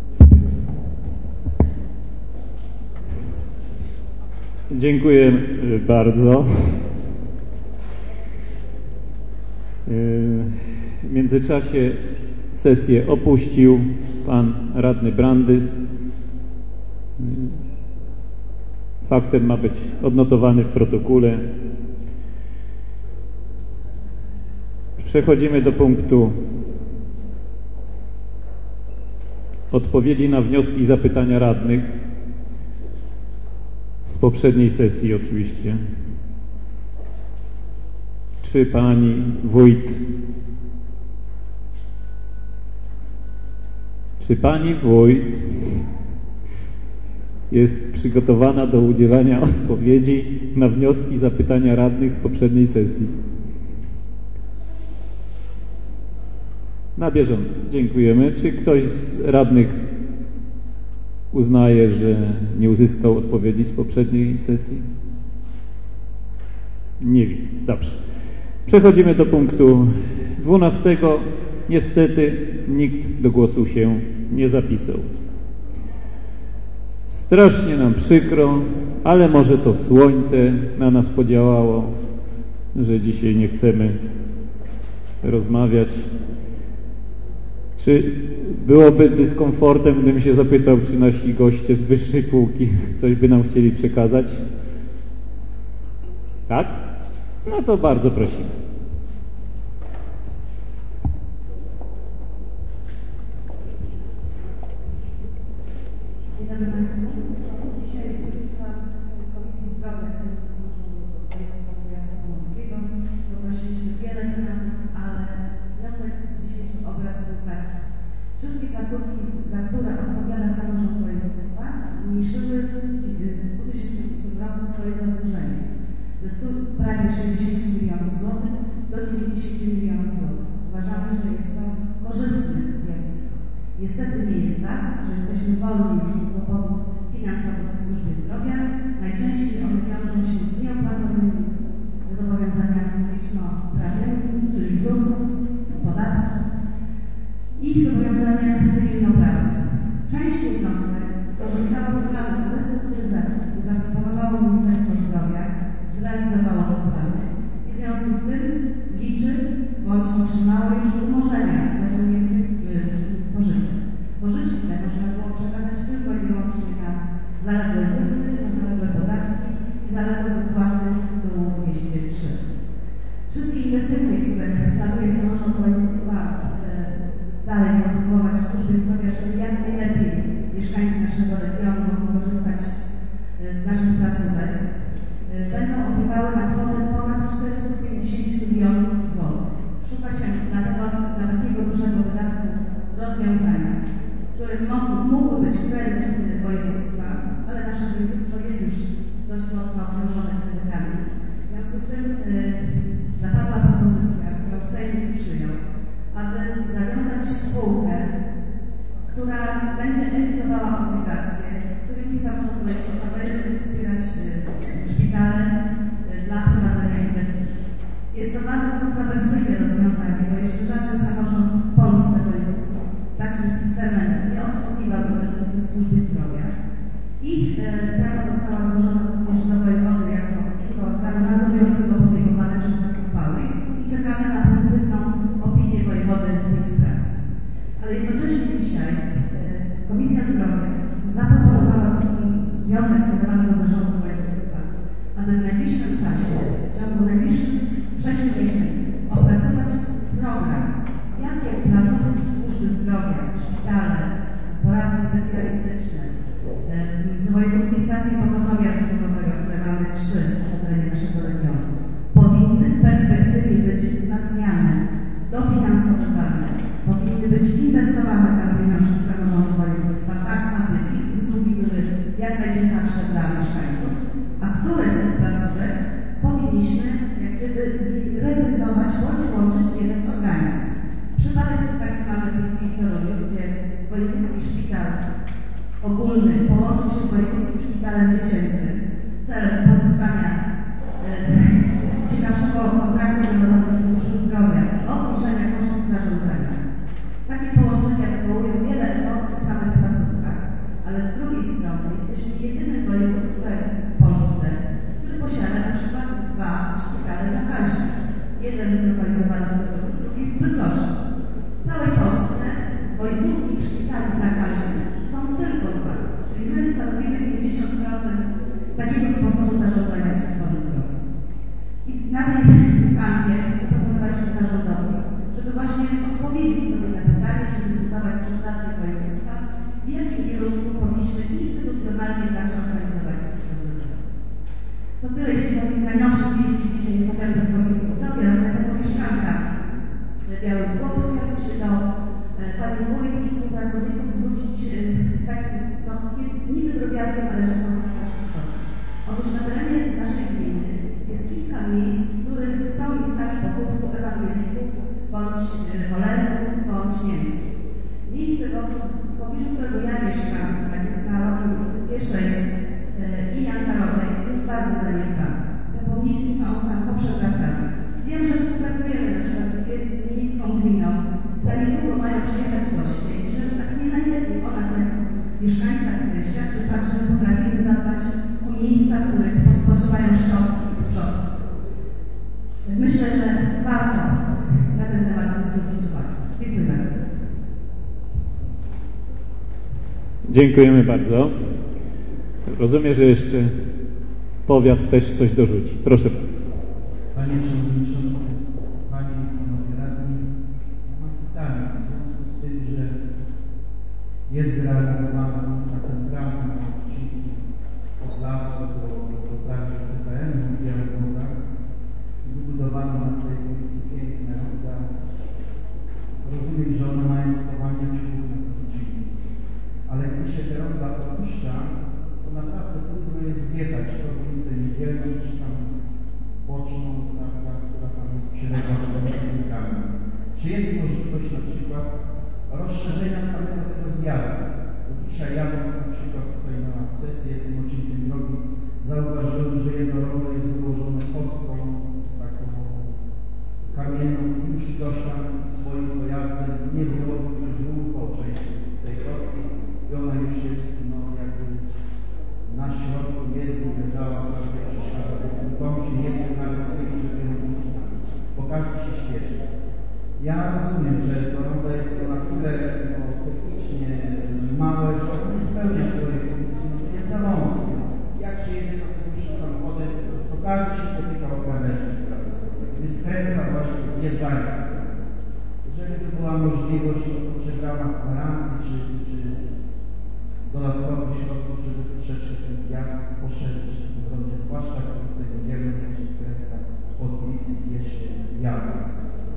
Dziękuję bardzo. W międzyczasie sesję opuścił pan radny Brandys. Faktem ma być odnotowany w protokole. Przechodzimy do punktu odpowiedzi na wnioski i zapytania radnych z poprzedniej sesji oczywiście. Czy pani wójt, czy pani wójt jest przygotowana do udzielania odpowiedzi na wnioski i zapytania radnych z poprzedniej sesji? Na bieżąco. Dziękujemy. Czy ktoś z radnych uznaje, że nie uzyskał odpowiedzi z poprzedniej sesji? Nie widzę. Dobrze. Przechodzimy do punktu dwunastego. Niestety nikt do głosu się nie zapisał. Strasznie nam przykro, ale może to słońce na nas podziałało, że dzisiaj nie chcemy rozmawiać. Czy byłoby dyskomfortem, gdybym się zapytał, czy nasi goście z wyższej półki coś by nam chcieli przekazać? Tak? No to bardzo prosimy. Dzień dobry Państwu. Dzisiaj uczestniczyłam w Komisji Zdrowia Sejmu Województwa Kujawsko-Pomorskiego. Poprosiliśmy wiele tematów, ale wniosek z dzisiejszych obrad był taki. Wszystkie placówki, za które odpowiada samorząd województwa, zmniejszyły w dwa tysiące ósmym roku swoje zadłużenie ze stu prawie sześćdziesięciu milionów złotych do dziewięćdziesięciu milionów złotych. Uważamy, że jest to korzystne zjawisko. Niestety nie jest tak, że jesteśmy wolni już od kłopotów finansowych w służbie zdrowia. Najczęściej one wiążą się z nieopłaconymi zobowiązaniami publiczno-prawnymi, czyli ZUS, podatki i zobowiązania cywilnoprawne. Część jednostek skorzystało z planu restrukturyzacji, który zaproponowało Ministerstwo Zdrowia, zrealizowało te plany i w związku z tym liczy bądź otrzymało już umorzenia zaciągniętych pożyczek. Pożyczki te można było przekazać tylko i wyłącznie na zaległe ZUSy, na zaległe podatki i zaległe wypłaty z tytułu dwieście trzy. Wszystkie inwestycje, które planuje samorząd województwa dalej kontynuować w służbie zdrowia, żeby jak najlepiej mieszkańcy naszego regionu mogli korzystać z naszych placówek, będą opiewały na kwotę ponad czterysta pięćdziesiąt milionów złotych. Szuka się dla, tego, dla takiego dużego wydatku rozwiązania, które mógłby być kredyt województwa, ale nasze województwo jest już dość mocno obciążone kredytami. W związku z tym yy, zapadła propozycja, którą Sejm przyjął, aby zawiązać spółkę, która będzie emitowała obligacje, którymi samorząd województwa będzie wspierać yy, szpitale yy, dla prowadzenia inwestycji. Jest to bardzo kontrowersyjne rozwiązanie, bo jeszcze żaden samorząd w Polsce województwo takim systemem nie obsługiwał inwestycji w służbie zdrowia. I e, sprawa została złożona również do wojewody jako tylko Komisja Zdrowia zaproponowała wniosek kierowany do zarządu województwa, aby w najbliższym czasie, w ciągu najbliższych sześciu miesięcy opracować program, jakie placówki służby zdrowia, szpitale, porady specjalistyczne, z wojewódzkiej stacji pogotowia ratunkowego, które mamy trzy na terenie naszego regionu, powinny w perspektywie być wzmacniane, dofinansowywane, powinny być inwestowane tam pieniądze z samorządu województwa, tak aby ich usługi były jak najciekawsze dla mieszkańców, a które z tych placówek powinniśmy jak gdyby zrezygnować bądź łączyć w jeden organizm. Przypadek taki mamy w Toruniu, gdzie wojewódzki szpital ogólny połączył się z wojewódzkim szpitalem dziecięcym celem pozyskania e, ciekawszego kontraktu węglowego Funduszu Zdrowia i obniżenia kosztów zarządzania. Takie połączenia wywołują wiele emocji w samych placówkach, ale z drugiej strony jesteśmy jedynym województwem w Polsce, który posiada na przykład dwa szpitale zakaźne. Jeden zlokalizowany w Toruniu, drugi w Bydgoszczy. W całej Polsce wojewódzkich szpitali zakaźnych są tylko dwa, czyli my stanowimy pięćdziesiąt procent takiego sposobu zarządzania systemem zdrowia. I na tej kanwie zaproponowaliśmy zarządowi, żeby właśnie odpowiedzieć sobie na pytanie, czy dyskutować przez stację województwa, w jakim kierunku powinniśmy instytucjonalnie także organizować system zdrowia. To tyle, jeśli chodzi z najnowszych wieści dzisiaj chociażby z Komisji Zdrowia, natomiast jako mieszkanka Białych Głowów chciałabym się do Pani Wójt i współpracowników zwrócić z takim, no, niby drobiazgiem, ale że to właśnie istotne. Otóż na terenie naszej gminy jest kilka miejsc, w których są miejscami pochówku ewangelików, bądź cholerków, bądź Niemców. Miejsce, w pobliżu którego ja mieszkam, tak jest na ulicy Pieszej i Jankarowej, jest bardzo zaniedbane. Te pomniki są tam poprzewracane. Wiem, że współpracujemy na przykład z Mielicką Gminą, dla niedługo mają przyjechać goście i że tak nie najlepiej o nas, jak mieszkańcach świadczy fakt, że potrafimy zadbać o miejsca, w których spoczywają szczotki i przodki. Myślę, że warto na ten temat zwrócić uwagę. Dziękuję bardzo. Dziękujemy bardzo. Rozumiem, że jeszcze powiat też coś dorzuci. Proszę bardzo. Panie Przewodniczący, Panie i Panowie Radni, mam pytanie w związku z tym, że jest zrealizowana ulica Centralna na odcinku od lasu do, do prawie C P M w Białych Głowach i wybudowano na tej ulicy piękne ronda. Rozumiem, że one mają schowanie człów na tym odcinku, ale gdy się te ronda opuszcza, to naprawdę trudno jest zjechać to ulicę Niedzielną, czy tam boczną, prawda, która tam jest przyległa do ulicy Centralnej. Czy jest możliwość na przykład rozszerzenia samego tego zjazdu? Bo dzisiaj jadąc na przykład tutaj na sesję tym odcinkiem drogi, zauważyłem, że jedno rondo jest wyłożone kostką taką kamienną i już ktoś tam swoim pojazdem nie wyłożył, już wyłupał część tej kostki i ona już jest no jakby na środku jest i leżała, prawda, przeszkadza. Nikomu się nie chce nawet z tego, żeby bo każdy się śpieszy. Ja rozumiem, że to rondo jest to na tyle no, technicznie małe, że nie spełnia swojej funkcji, no to jest za wąskie. Jak się jedzie do dłuższym samochodem, to każdy się dotyka o krawędzi z prawej strony, gdy skręca właśnie wjeżdżania. Jeżeli by była możliwość, no to czy w ramach gwarancji, czy, czy dodatkowych środków, żeby troszeczkę ten zjazd poszerzyć w tym rondzie, zwłaszcza w ulicy Niedzielnej, jak się skręca od ulicy Pieszej jadąc.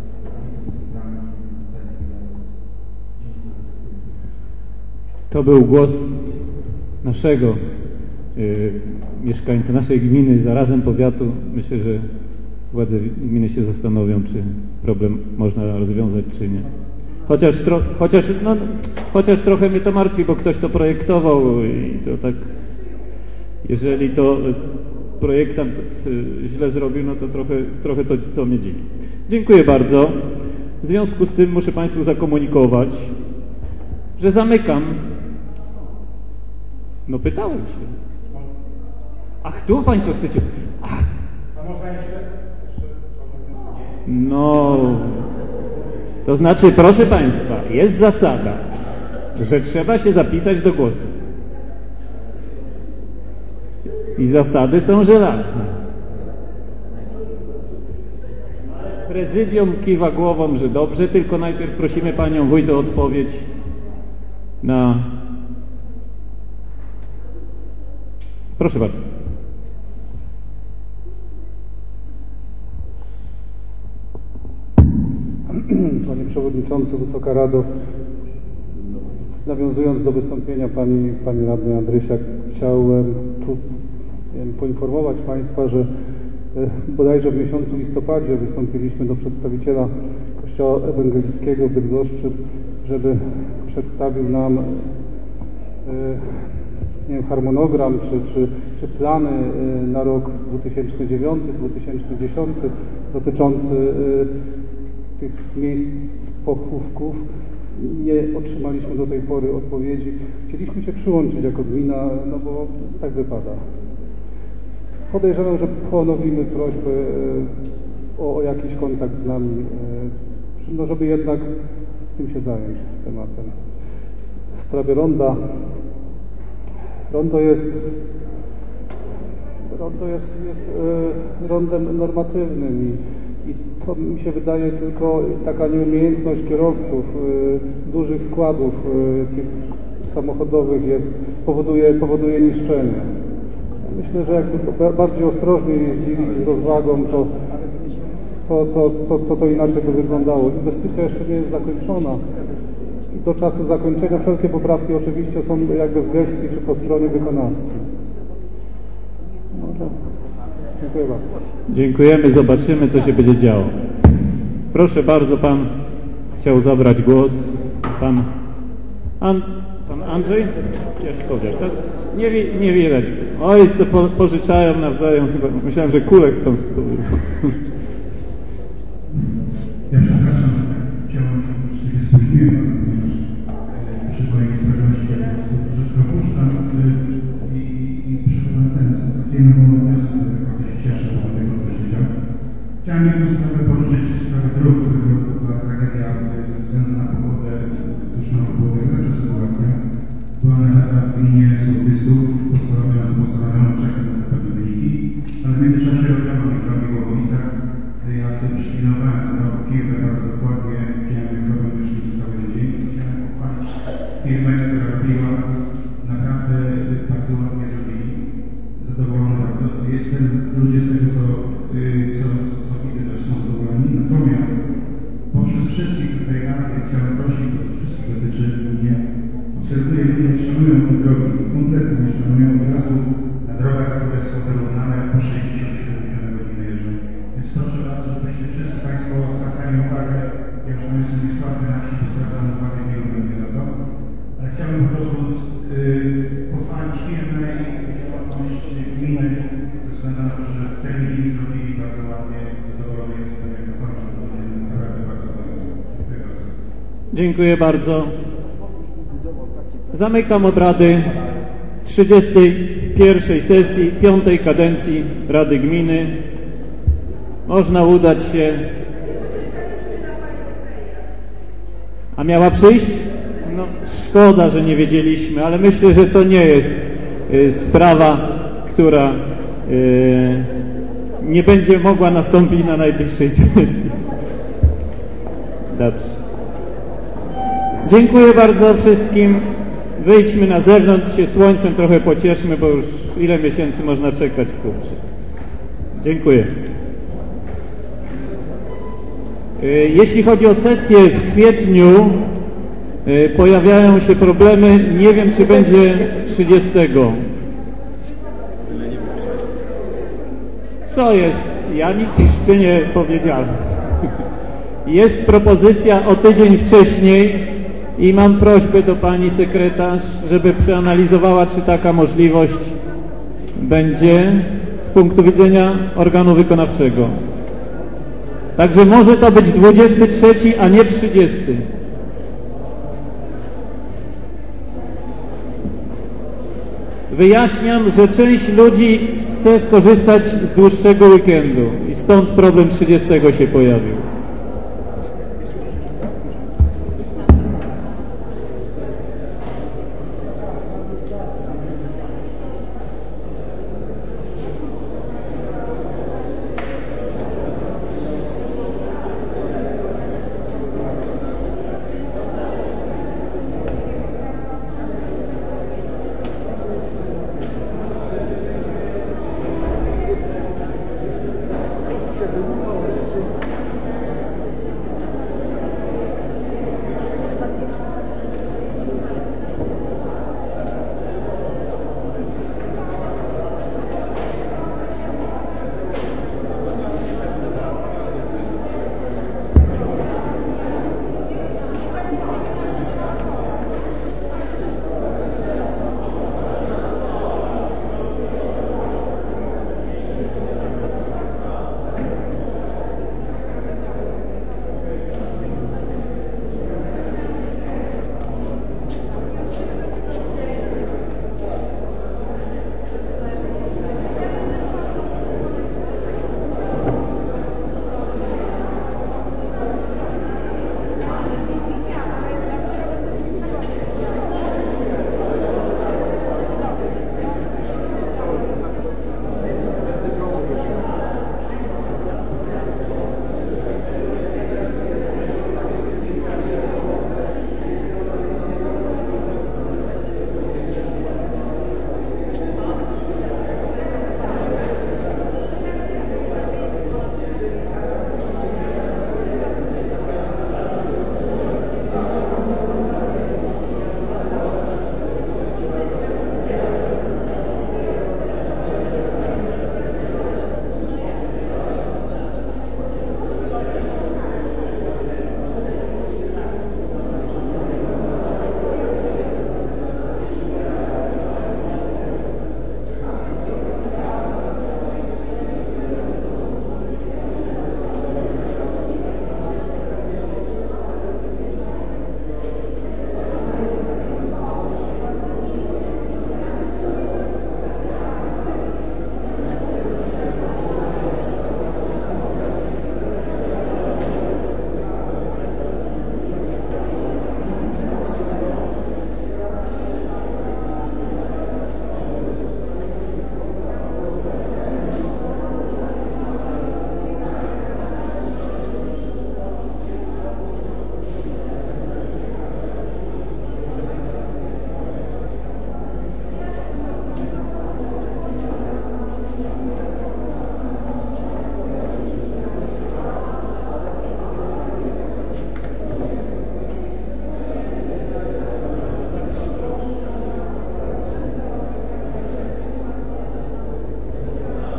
To był głos naszego y, mieszkańca, naszej gminy, zarazem powiatu. Myślę, że władze gminy się zastanowią, czy problem można rozwiązać, czy nie. Chociaż, tro, chociaż, no, chociaż trochę mnie to martwi, bo ktoś to projektował i to tak, jeżeli to projektant źle zrobił, no to trochę, trochę to, to mnie dziwi. Dziękuję bardzo. W związku z tym muszę Państwu zakomunikować, że zamykam. No pytałem się. Ach, tu Państwo chcecie. Ach. No, to znaczy, proszę Państwa, jest zasada, że trzeba się zapisać do głosu. I zasady są żelazne. Prezydium kiwa głową, że dobrze, tylko najpierw prosimy panią wójt o odpowiedź na... Proszę bardzo. Panie Przewodniczący, Wysoka Rado, nawiązując do wystąpienia Pani, pani Radnej Andrysiak, chciałem tu poinformować Państwa, że bodajże w miesiącu listopadzie wystąpiliśmy do przedstawiciela Kościoła Ewangelickiego w Bydgoszczy, żeby przedstawił nam nie wiem, harmonogram czy, czy, czy plany na rok dwa tysiące dziewiąty dwa tysiące dziesiąty dotyczący tych miejsc pochówków. Nie otrzymaliśmy do tej pory odpowiedzi. Chcieliśmy się przyłączyć jako gmina, no bo tak wypada. Podejrzewam, że ponowimy prośbę o, o jakiś kontakt z nami, no żeby jednak tym się zająć tematem. W sprawie ronda. Rondo jest, rondo jest, jest rondem normatywnym i, i to mi się wydaje tylko taka nieumiejętność kierowców y, dużych składów y, tych samochodowych jest, powoduje, powoduje niszczenie. Myślę, że jakby bardziej ostrożnie jeździli z rozwagą, to to, to, to, to, to inaczej by wyglądało. Inwestycja jeszcze nie jest zakończona. I do czasu zakończenia wszelkie poprawki oczywiście są jakby w gestii czy po stronie wykonawcy. Może. Dziękuję bardzo. Dziękujemy, zobaczymy, co się będzie działo. Proszę bardzo, pan chciał zabrać głos. Pan, An, pan Andrzej Jaśkowiak, tak? Nie, nie widać. Oj, co po, pożyczają nawzajem chyba. Myślałem, że kule chcą. Ja przepraszam, chciałem się spóźniłem, ponieważ przy mojej sprawiedliwości ja po prostu brzydko puszczam i, i przychodzę ten takiego wniosku, bardzo się cieszę, że tego powiedział. Chciałem jedną sprawę poruszyć, sprawę dróg, którego była tragedia ze względu na pogodę, tuż na pogodę, lepsza sytuacja. Była narada w gminie sołtysów, postanowiono, postanowiono czekać na te pewne wyniki, ale w międzyczasie robiano mi drogi w Łowicach. Ja sobie przypilnowałem tę firmę bardzo dokładnie, widziałem jak robią myśli cały dzień. Chciałem pochwalić firmę, która robiła naprawdę bardzo ładnie zrobili. Zadowolony bardzo. Jestem, ludzie z tego co, co, co widzę też są zadowoleni. Natomiast poprzez wszystkich tutaj rady chciałem prosić, bo to wszystkich dotyczy mnie. Obserwuję, ludzie szanują te drogi, kompletnie nie szanują od razu na drogach, które są wyrównane po sześćdziesiąt siedemdziesiąt godziny jeżdżą. Więc proszę bardzo, żebyście wszyscy Państwo zwracali uwagę, ja już jestem nieskładny na wsi, bo zwracam uwagę wielu ludzi na to, ale chciałbym po prostu yy, pochwalić firmę i działalność gminy, ze względu na to, że w terminie zrobili bardzo ładnie, zadowolony jestem, jak to kończę, bo naprawdę bardzo ładnie. Dziękuję bardzo. Dziękuję bardzo. Zamykam obrady trzydziestej pierwszej sesji piątej kadencji Rady Gminy. Można udać się. A miała przyjść? No, szkoda, że nie wiedzieliśmy, ale myślę, że to nie jest y, sprawa, która y, nie będzie mogła nastąpić na najbliższej sesji. Dobrze. Dziękuję bardzo wszystkim. Wyjdźmy na zewnątrz, się słońcem trochę pocieszmy, bo już ile miesięcy można czekać, kurczę. Dziękuję. Jeśli chodzi o sesję w kwietniu, pojawiają się problemy. Nie wiem, czy będzie trzydziestego. Co jest? Ja nic jeszcze nie powiedziałem. Jest propozycja o tydzień wcześniej i mam prośbę do pani sekretarz, żeby przeanalizowała, czy taka możliwość będzie z punktu widzenia organu wykonawczego. Także może to być dwudziesty trzeci, a nie trzydziesty. Wyjaśniam, że część ludzi chce skorzystać z dłuższego weekendu i stąd problem trzydziestego się pojawił.